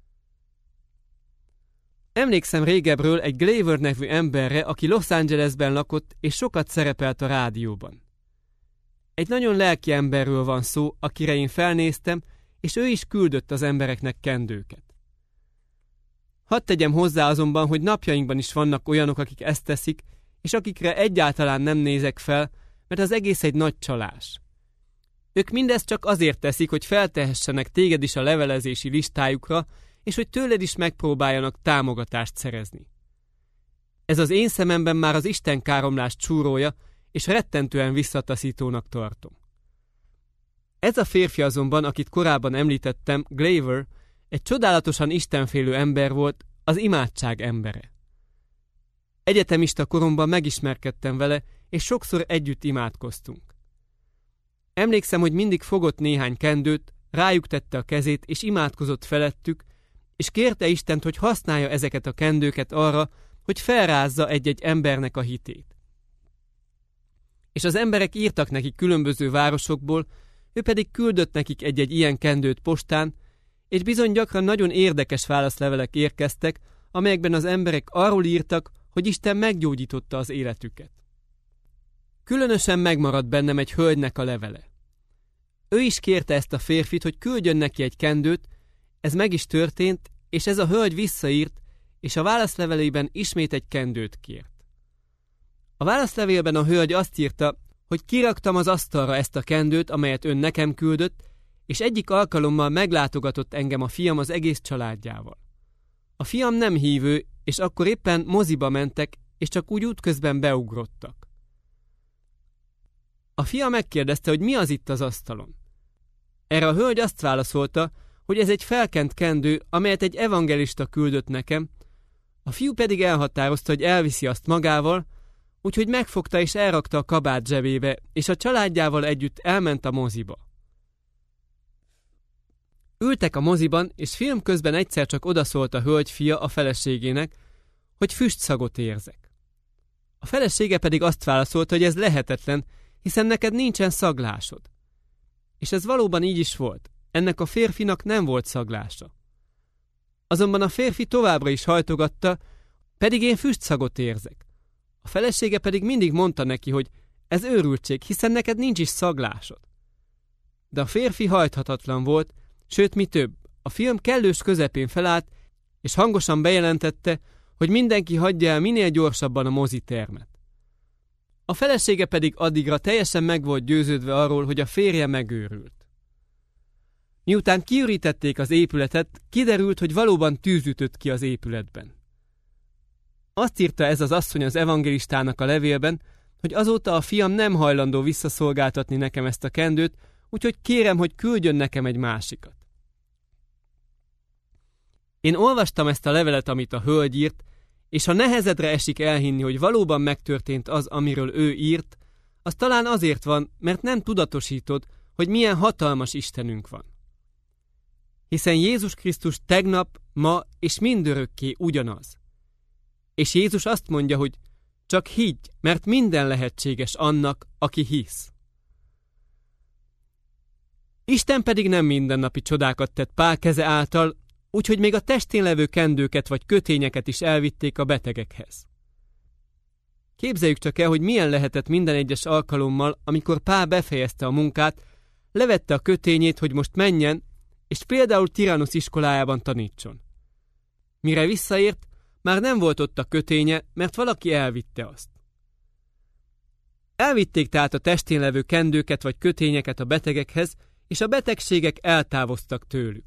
[SPEAKER 1] Emlékszem régebről egy Glaver nevű emberre, aki Los Angelesben lakott, és sokat szerepelt a rádióban. Egy nagyon lelki emberről van szó, akire én felnéztem, és ő is küldött az embereknek kendőket. Hadd tegyem hozzá azonban, hogy napjainkban is vannak olyanok, akik ezt teszik, és akikre egyáltalán nem nézek fel, mert az egész egy nagy csalás. Ők mindezt csak azért teszik, hogy feltehessenek téged is a levelezési listájukra, és hogy tőled is megpróbáljanak támogatást szerezni. Ez az én szememben már az istenkáromlás csúrója, és rettentően visszataszítónak tartom. Ez a férfi azonban, akit korábban említettem, Glaver, egy csodálatosan istenfélő ember volt, az imádság embere. Egyetemista koromban megismerkedtem vele, és sokszor együtt imádkoztunk. Emlékszem, hogy mindig fogott néhány kendőt, rájuk tette a kezét, és imádkozott felettük, és kérte Istent, hogy használja ezeket a kendőket arra, hogy felrázza egy-egy embernek a hitét. És az emberek írtak neki különböző városokból, ő pedig küldött nekik egy-egy ilyen kendőt postán, és bizony gyakran nagyon érdekes válaszlevelek érkeztek, amelyekben az emberek arról írtak, hogy Isten meggyógyította az életüket. Különösen megmaradt bennem egy hölgynek a levele. Ő is kérte ezt a férfit, hogy küldjön neki egy kendőt, ez meg is történt, és ez a hölgy visszaírt, és a válaszlevelében ismét egy kendőt kért. A válaszlevélben a hölgy azt írta, hogy kiraktam az asztalra ezt a kendőt, amelyet ön nekem küldött, és egyik alkalommal meglátogatott engem a fiam az egész családjával. A fiam nem hívő, és akkor éppen moziba mentek, és csak úgy útközben beugrottak. A fia megkérdezte, hogy mi az itt az asztalon. Erre a hölgy azt válaszolta, hogy ez egy felkent kendő, amelyet egy evangelista küldött nekem, a fiú pedig elhatározta, hogy elviszi azt magával, úgyhogy megfogta és elrakta a kabát zsebébe, és a családjával együtt elment a moziba. Ültek a moziban, és film közben egyszer csak odaszólt a hölgy fia a feleségének, hogy füstszagot érzek. A felesége pedig azt válaszolta, hogy ez lehetetlen, hiszen neked nincsen szaglásod. És ez valóban így is volt. Ennek a férfinak nem volt szaglása. Azonban a férfi továbbra is hajtogatta, pedig én füstszagot érzek. A felesége pedig mindig mondta neki, hogy ez őrültség, hiszen neked nincs is szaglásod. De a férfi hajthatatlan volt, sőt mi több, a film kellős közepén felállt, és hangosan bejelentette, hogy mindenki hagyja el minél gyorsabban a mozitermet. A felesége pedig addigra teljesen meg volt győződve arról, hogy a férje megőrült. Miután kiürítették az épületet, kiderült, hogy valóban tűz ütött ki az épületben. Azt írta ez az asszony az evangélistának a levélben, hogy azóta a fiam nem hajlandó visszaszolgáltatni nekem ezt a kendőt, úgyhogy kérem, hogy küldjön nekem egy másikat. Én olvastam ezt a levelet, amit a hölgy írt, és ha nehezedre esik elhinni, hogy valóban megtörtént az, amiről ő írt, az talán azért van, mert nem tudatosítod, hogy milyen hatalmas Istenünk van. Hiszen Jézus Krisztus tegnap, ma és mindörökké ugyanaz. És Jézus azt mondja, hogy csak higgy, mert minden lehetséges annak, aki hisz. Isten pedig nem mindennapi csodákat tett Pál keze által, úgyhogy még a testén levő kendőket vagy kötényeket is elvitték a betegekhez. Képzeljük csak el, hogy milyen lehetett minden egyes alkalommal, amikor Pál befejezte a munkát, levette a kötényét, hogy most menjen, és például Tiranusz iskolájában tanítson. Mire visszaért, már nem volt ott a köténye, mert valaki elvitte azt. Elvitték tehát a testén levő kendőket vagy kötényeket a betegekhez, és a betegségek eltávoztak tőlük.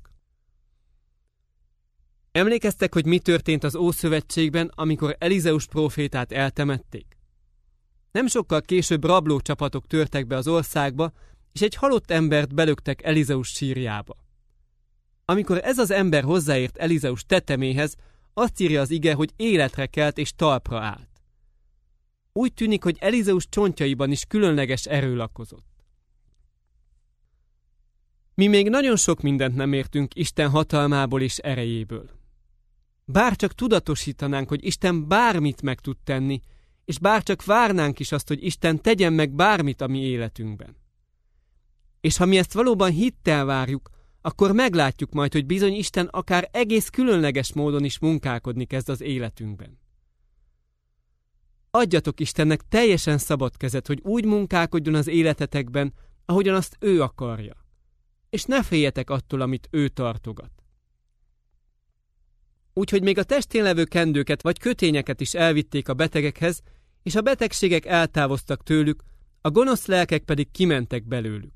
[SPEAKER 1] Emlékeztek, hogy mi történt az Ószövetségben, amikor Elizeus prófétát eltemették? Nem sokkal később rablócsapatok törtek be az országba, és egy halott embert belöktek Elizeus sírjába. Amikor ez az ember hozzáért Elizeus teteméhez, azt írja az ige, hogy életre kelt és talpra állt. Úgy tűnik, hogy Elizeus csontjaiban is különleges erő lakozott. Mi még nagyon sok mindent nem értünk Isten hatalmából és erejéből. Bár csak tudatosítanánk, hogy Isten bármit meg tud tenni, és bár csak várnánk is azt, hogy Isten tegyen meg bármit a mi életünkben. És ha mi ezt valóban hittel várjuk, akkor meglátjuk majd, hogy bizony Isten akár egész különleges módon is munkálkodni kezd az életünkben. Adjatok Istennek teljesen szabad kezet, hogy úgy munkálkodjon az életetekben, ahogyan azt ő akarja. És ne féljetek attól, amit ő tartogat. Úgyhogy még a testén levő kendőket vagy kötényeket is elvitték a betegekhez, és a betegségek eltávoztak tőlük, a gonosz lelkek pedig kimentek belőlük.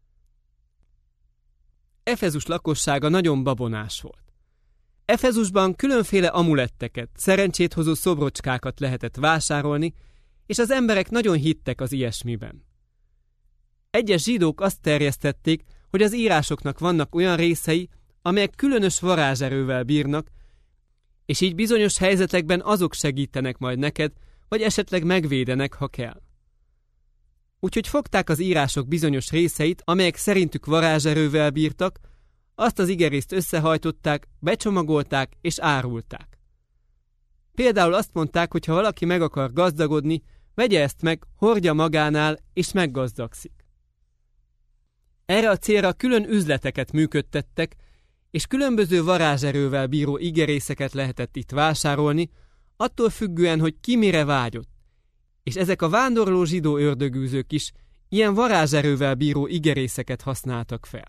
[SPEAKER 1] Efezus lakossága nagyon babonás volt. Efezusban különféle amuletteket, szerencsét hozó szobrocskákat lehetett vásárolni, és az emberek nagyon hittek az ilyesmiben. Egyes zsidók azt terjesztették, hogy az írásoknak vannak olyan részei, amelyek különös varázserővel bírnak, és így bizonyos helyzetekben azok segítenek majd neked, vagy esetleg megvédenek, ha kell. Úgyhogy fogták az írások bizonyos részeit, amelyek szerintük varázserővel bírtak, azt az igerészt összehajtották, becsomagolták és árulták. Például azt mondták, hogy ha valaki meg akar gazdagodni, vegye ezt meg, hordja magánál és meggazdagszik. Erre a célra külön üzleteket működtettek, és különböző varázserővel bíró igerészeket lehetett itt vásárolni, attól függően, hogy ki mire vágyott. És ezek a vándorló zsidó ördögűzők is ilyen varázserővel bíró igerészeket használtak fel.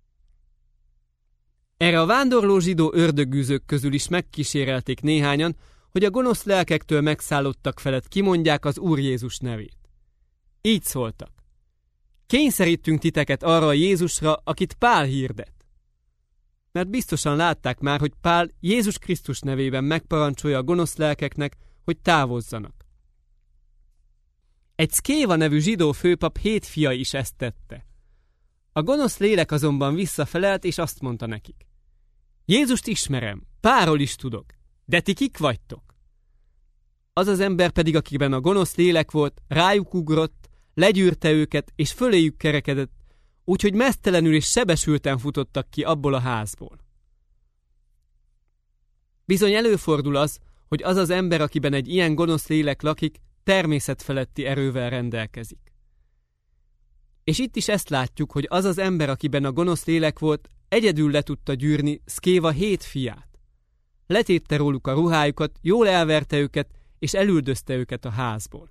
[SPEAKER 1] Erre a vándorló zsidó ördögűzők közül is megkísérelték néhányan, hogy a gonosz lelkektől megszállottak felett kimondják az Úr Jézus nevét. Így szóltak: kényszerítünk titeket arra a Jézusra, akit Pál hirdet. Mert biztosan látták már, hogy Pál Jézus Krisztus nevében megparancsolja a gonosz lelkeknek, hogy távozzanak. Egy Szkéva nevű zsidó főpap 7 fia is ezt tette. A gonosz lélek azonban visszafelelt, és azt mondta nekik: Jézust ismerem, Pálról is tudok, de ti kik vagytok? Az az ember pedig, akiben a gonosz lélek volt, rájuk ugrott, legyűrte őket, és föléjük kerekedett, úgyhogy meztelenül és sebesülten futottak ki abból a házból. Bizony előfordul az, hogy az az ember, akiben egy ilyen gonosz lélek lakik, természetfeletti erővel rendelkezik. És itt is ezt látjuk, hogy az az ember, akiben a gonosz lélek volt, egyedül le tudta gyűrni Szkéva 7 fiát. Letépte róluk a ruhájukat, jól elverte őket, és elüldözte őket a házból.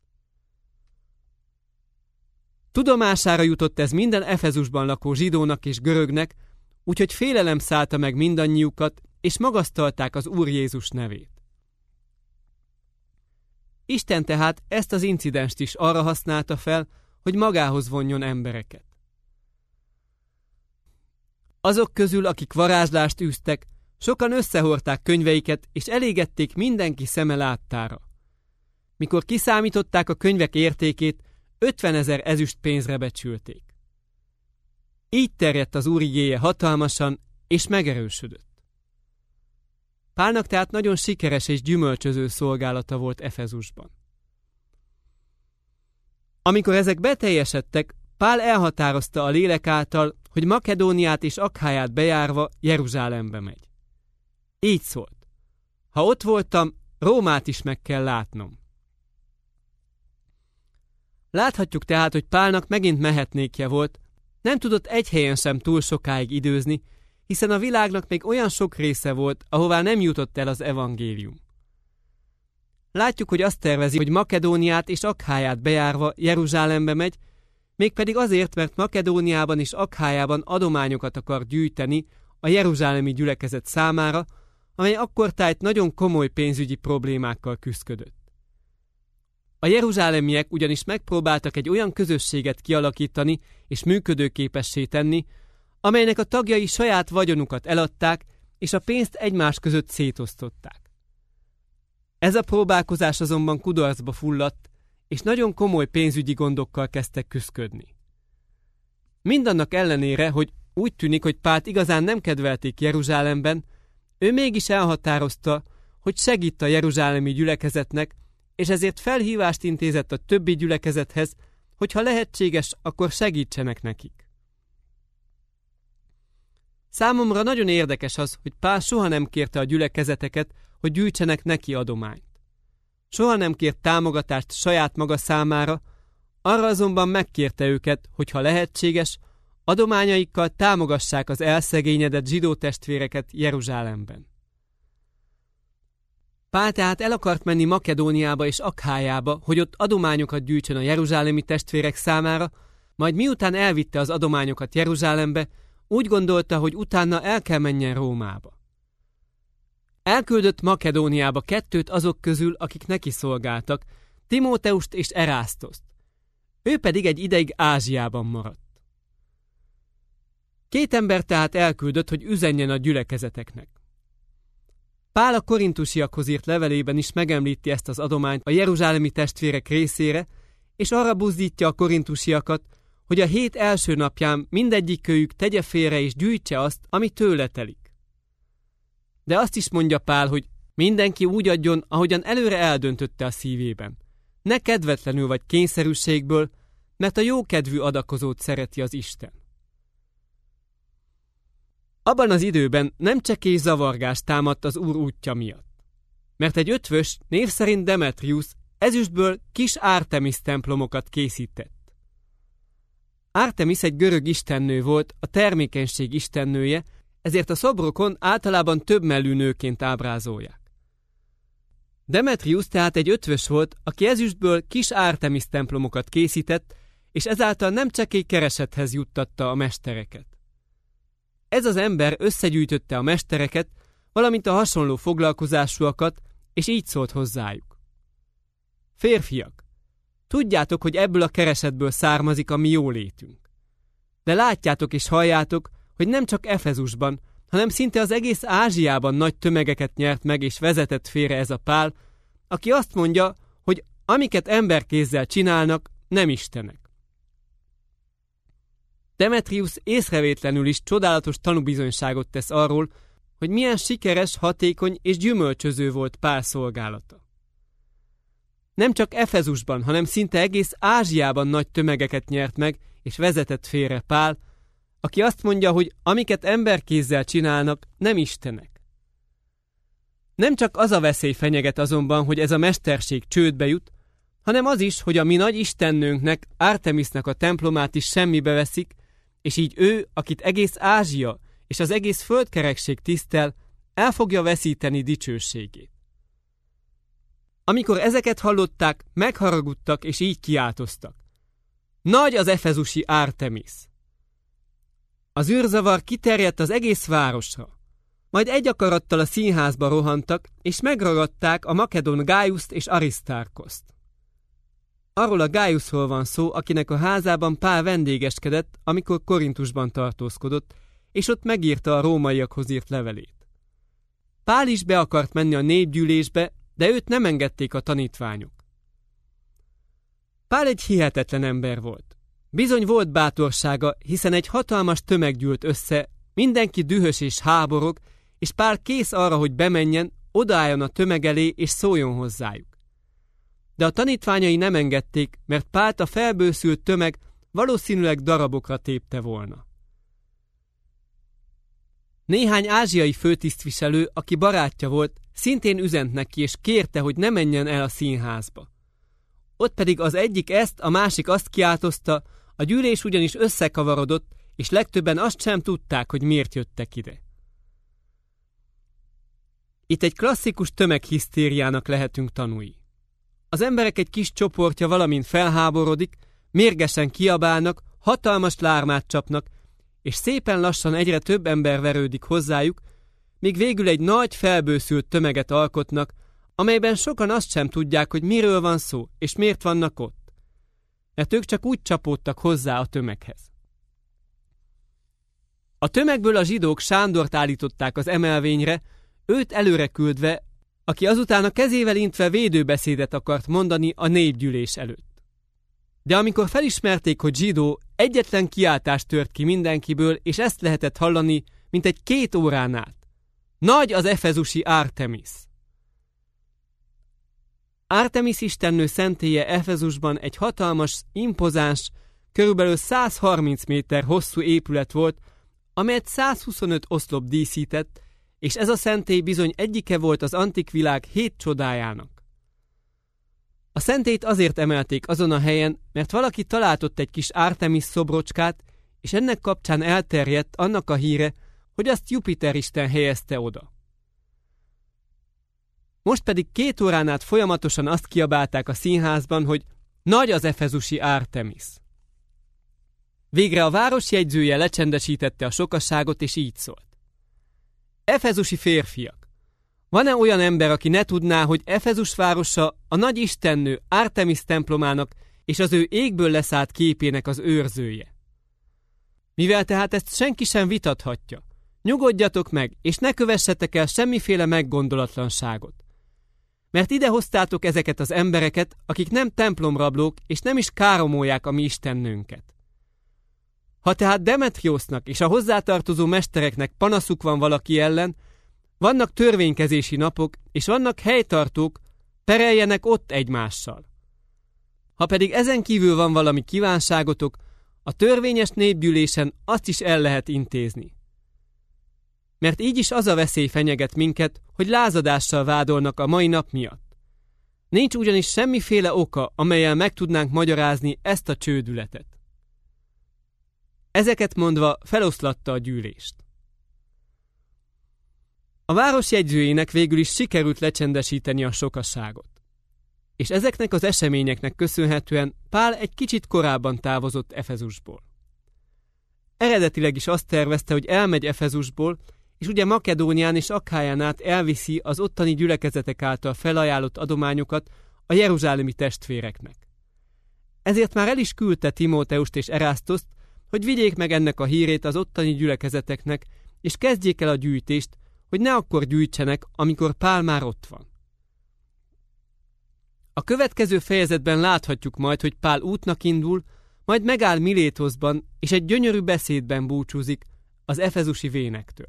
[SPEAKER 1] Tudomására jutott ez minden Efezusban lakó zsidónak és görögnek, úgyhogy félelem szállta meg mindannyiukat, és magasztalták az Úr Jézus nevét. Isten tehát ezt az incidenst is arra használta fel, hogy magához vonjon embereket. Azok közül, akik varázslást űztek, sokan összehordták könyveiket, és elégették mindenki szeme láttára. Mikor kiszámították a könyvek értékét, 50 000 ezüstpénzre becsülték. Így terjedt az Úr igéje hatalmasan, és megerősödött. Pálnak tehát nagyon sikeres és gyümölcsöző szolgálata volt Efezusban. Amikor ezek beteljesedtek, Pál elhatározta a lélek által, hogy Makedóniát és Akháját bejárva Jeruzsálembe megy. Így szólt: ha ott voltam, Rómát is meg kell látnom. Láthatjuk tehát, hogy Pálnak megint mehetnékje volt, nem tudott egy helyen sem túl sokáig időzni, hiszen a világnak még olyan sok része volt, ahová nem jutott el az evangélium. Látjuk, hogy azt tervezi, hogy Makedóniát és Akháját bejárva Jeruzsálembe megy, mégpedig azért, mert Makedóniában és Akhájában adományokat akar gyűjteni a jeruzsálemi gyülekezet számára, amely akkortájt nagyon komoly pénzügyi problémákkal küszködött. A jeruzsálemiek ugyanis megpróbáltak egy olyan közösséget kialakítani és működőképessé tenni, amelynek a tagjai saját vagyonukat eladták, és a pénzt egymás között szétosztották. Ez a próbálkozás azonban kudarcba fulladt, és nagyon komoly pénzügyi gondokkal kezdtek küszködni. Mindannak ellenére, hogy úgy tűnik, hogy Pált igazán nem kedvelték Jeruzsálemben, ő mégis elhatározta, hogy segít a jeruzsálemi gyülekezetnek, és ezért felhívást intézett a többi gyülekezethez, hogy ha lehetséges, akkor segítsenek nekik. Számomra nagyon érdekes az, hogy Pál soha nem kérte a gyülekezeteket, hogy gyűjtsenek neki adományt. Soha nem kért támogatást saját maga számára, arra azonban megkérte őket, hogy ha lehetséges, adományaikkal támogassák az elszegényedett zsidó testvéreket Jeruzsálemben. Pál tehát el akart menni Makedóniába és Akhájába, hogy ott adományokat gyűjtsön a jeruzsálemi testvérek számára, majd miután elvitte az adományokat Jeruzsálembe, úgy gondolta, hogy utána el kell menjen Rómába. Elküldött Makedóniába 2 azok közül, akik neki szolgáltak, Timóteust és Erásztoszt. Ő pedig egy ideig Ázsiában maradt. 2 ember tehát elküldött, hogy üzenjen a gyülekezeteknek. Pál a korintusiakhoz írt levelében is megemlíti ezt az adományt a jeruzsálemi testvérek részére, és arra buzdítja a korintusiakat, hogy a hét első napján mindegyikőjük tegye félre és gyűjtse azt, ami tőle telik. De azt is mondja Pál, hogy mindenki úgy adjon, ahogyan előre eldöntötte a szívében. Ne kedvetlenül vagy kényszerűségből, mert a jókedvű adakozót szereti az Isten. Abban az időben nem csekély zavargás támadt az Úr útja miatt. Mert egy ötvös, név szerint Demetrius, ezüstből kis Ártemisz templomokat készített. Ártemisz egy görög istennő volt, a termékenység istennője, ezért a szobrokon általában többmellű nőként ábrázolják. Demetrius tehát egy ötvös volt, aki ezüstből kis Ártemisz templomokat készített, és ezáltal nem csekély keresethez juttatta a mestereket. Ez az ember összegyűjtötte a mestereket, valamint a hasonló foglalkozásúakat, és így szólt hozzájuk. Férfiak, tudjátok, hogy ebből a keresetből származik a mi jólétünk. De látjátok és halljátok, hogy nem csak Efezusban, hanem szinte az egész Ázsiában nagy tömegeket nyert meg és vezetett félre ez a Pál, aki azt mondja, hogy amiket emberkézzel csinálnak, nem istenek. Demetrius észrevétlenül is csodálatos tanúbizonyságot tesz arról, hogy milyen sikeres, hatékony és gyümölcsöző volt Pál szolgálata. Nem csak Efezusban, hanem szinte egész Ázsiában nagy tömegeket nyert meg és vezetett félre Pál, aki azt mondja, hogy amiket emberkézzel csinálnak, nem istenek. Nem csak az a veszély fenyeget azonban, hogy ez a mesterség csődbe jut, hanem az is, hogy a mi nagy istennőnknek, Ártemisznek a templomát is semmibe veszik, és így ő, akit egész Ázsia és az egész földkerekség tisztel, el fogja veszíteni dicsőségét. Amikor ezeket hallották, megharagudtak és így kiáltoztak. Nagy az efezusi Ártemisz! Az űrzavar kiterjedt az egész városra. Majd egy akarattal a színházba rohantak, és megragadták a makedón Gájuszt és Arisztárkoszt. Arról a Gájuszról van szó, akinek a házában Pál vendégeskedett, amikor Korintusban tartózkodott, és ott megírta a rómaiakhoz írt levelét. Pál is be akart menni a népgyűlésbe, de őt nem engedték a tanítványok. Pál egy hihetetlen ember volt. Bizony volt bátorsága, hiszen egy hatalmas tömeg gyűlt össze, mindenki dühös és háborog, és Pál kész arra, hogy bemenjen, odaálljon a tömeg elé és szóljon hozzájuk. De a tanítványai nem engedték, mert Pált a felbőszült tömeg valószínűleg darabokra tépte volna. Néhány ázsiai főtisztviselő, aki barátja volt, szintén üzent neki és kérte, hogy ne menjen el a színházba. Ott pedig az egyik ezt, a másik azt kiáltozta, a gyűlés ugyanis összekavarodott, és legtöbben azt sem tudták, hogy miért jöttek ide. Itt egy klasszikus tömeghisztériának lehetünk tanúi. Az emberek egy kis csoportja valamint felháborodik, mérgesen kiabálnak, hatalmas lármát csapnak, és szépen lassan egyre több ember verődik hozzájuk, míg végül egy nagy, felbőszült tömeget alkotnak, amelyben sokan azt sem tudják, hogy miről van szó, és miért vannak ott. Mert ők csak úgy csapódtak hozzá a tömeghez. A tömegből a zsidók Sándort állították az emelvényre, őt előre küldve, aki azután a kezével intve védőbeszédet akart mondani a népgyűlés előtt. De amikor felismerték, hogy zsidó, egyetlen kiáltást tört ki mindenkiből, és ezt lehetett hallani, mint egy 2 órán át. Nagy az efezusi Artemis! Artemis istennő szentélye Efezusban egy hatalmas, impozáns, körülbelül 130 méter hosszú épület volt, amelyet 125 oszlop díszített, és ez a szentély bizony egyike volt az antik világ 7 csodájának. A szentélyt azért emelték azon a helyen, mert valaki talált ott egy kis Artemis szobrocskát, és ennek kapcsán elterjedt annak a híre, hogy azt Jupiter isten helyezte oda. Most pedig 2 órán át folyamatosan azt kiabálták a színházban, hogy nagy az efezusi Artemis. Végre a város jegyzője lecsendesítette a sokasságot, és így szólt. Efezusi férfiak! Van-e olyan ember, aki ne tudná, hogy Efezus városa a nagy istennő Artemis templomának és az ő égből leszállt képének az őrzője? Mivel tehát ezt senki sem vitathatja, nyugodjatok meg, és ne kövessetek el semmiféle meggondolatlanságot. Mert ide hoztátok ezeket az embereket, akik nem templomrablók, és nem is káromolják a mi istennőnket. Ha tehát Demetriosznak és a hozzátartozó mestereknek panaszuk van valaki ellen, vannak törvénykezési napok, és vannak helytartók, pereljenek ott egymással. Ha pedig ezen kívül van valami kívánságotok, a törvényes népgyűlésen azt is el lehet intézni. Mert így is az a veszély fenyeget minket, hogy lázadással vádolnak a mai nap miatt. Nincs ugyanis semmiféle oka, amellyel meg tudnánk magyarázni ezt a csődületet. Ezeket mondva feloszlatta a gyűlést. A város jegyzőjének végül is sikerült lecsendesíteni a sokasságot. És ezeknek az eseményeknek köszönhetően Pál egy kicsit korábban távozott Efezusból. Eredetileg is azt tervezte, hogy elmegy Efezusból, és ugye Makedónián és Akháján át elviszi az ottani gyülekezetek által felajánlott adományokat a jeruzsálemi testvéreknek. Ezért már el is küldte Timóteust és Erasztoszt, hogy vigyék meg ennek a hírét az ottani gyülekezeteknek, és kezdjék el a gyűjtést, hogy ne akkor gyűjtsenek, amikor Pál már ott van. A következő fejezetben láthatjuk majd, hogy Pál útnak indul, majd megáll Milétoszban, és egy gyönyörű beszédben búcsúzik az efezusi vénektől.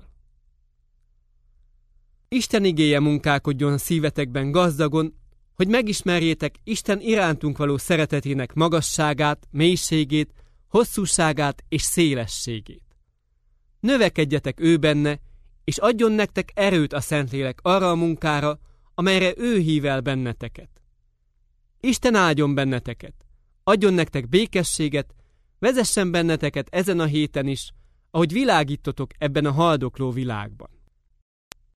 [SPEAKER 1] Isten igéje munkálkodjon szívetekben gazdagon, hogy megismerjétek Isten irántunk való szeretetének magasságát, mélységét, hosszúságát és szélességét. Növekedjetek ő benne, és adjon nektek erőt a Szentlélek arra a munkára, amelyre ő hív el benneteket. Isten áldjon benneteket, adjon nektek békességet, vezessen benneteket ezen a héten is, ahogy világítotok ebben a haldokló világban.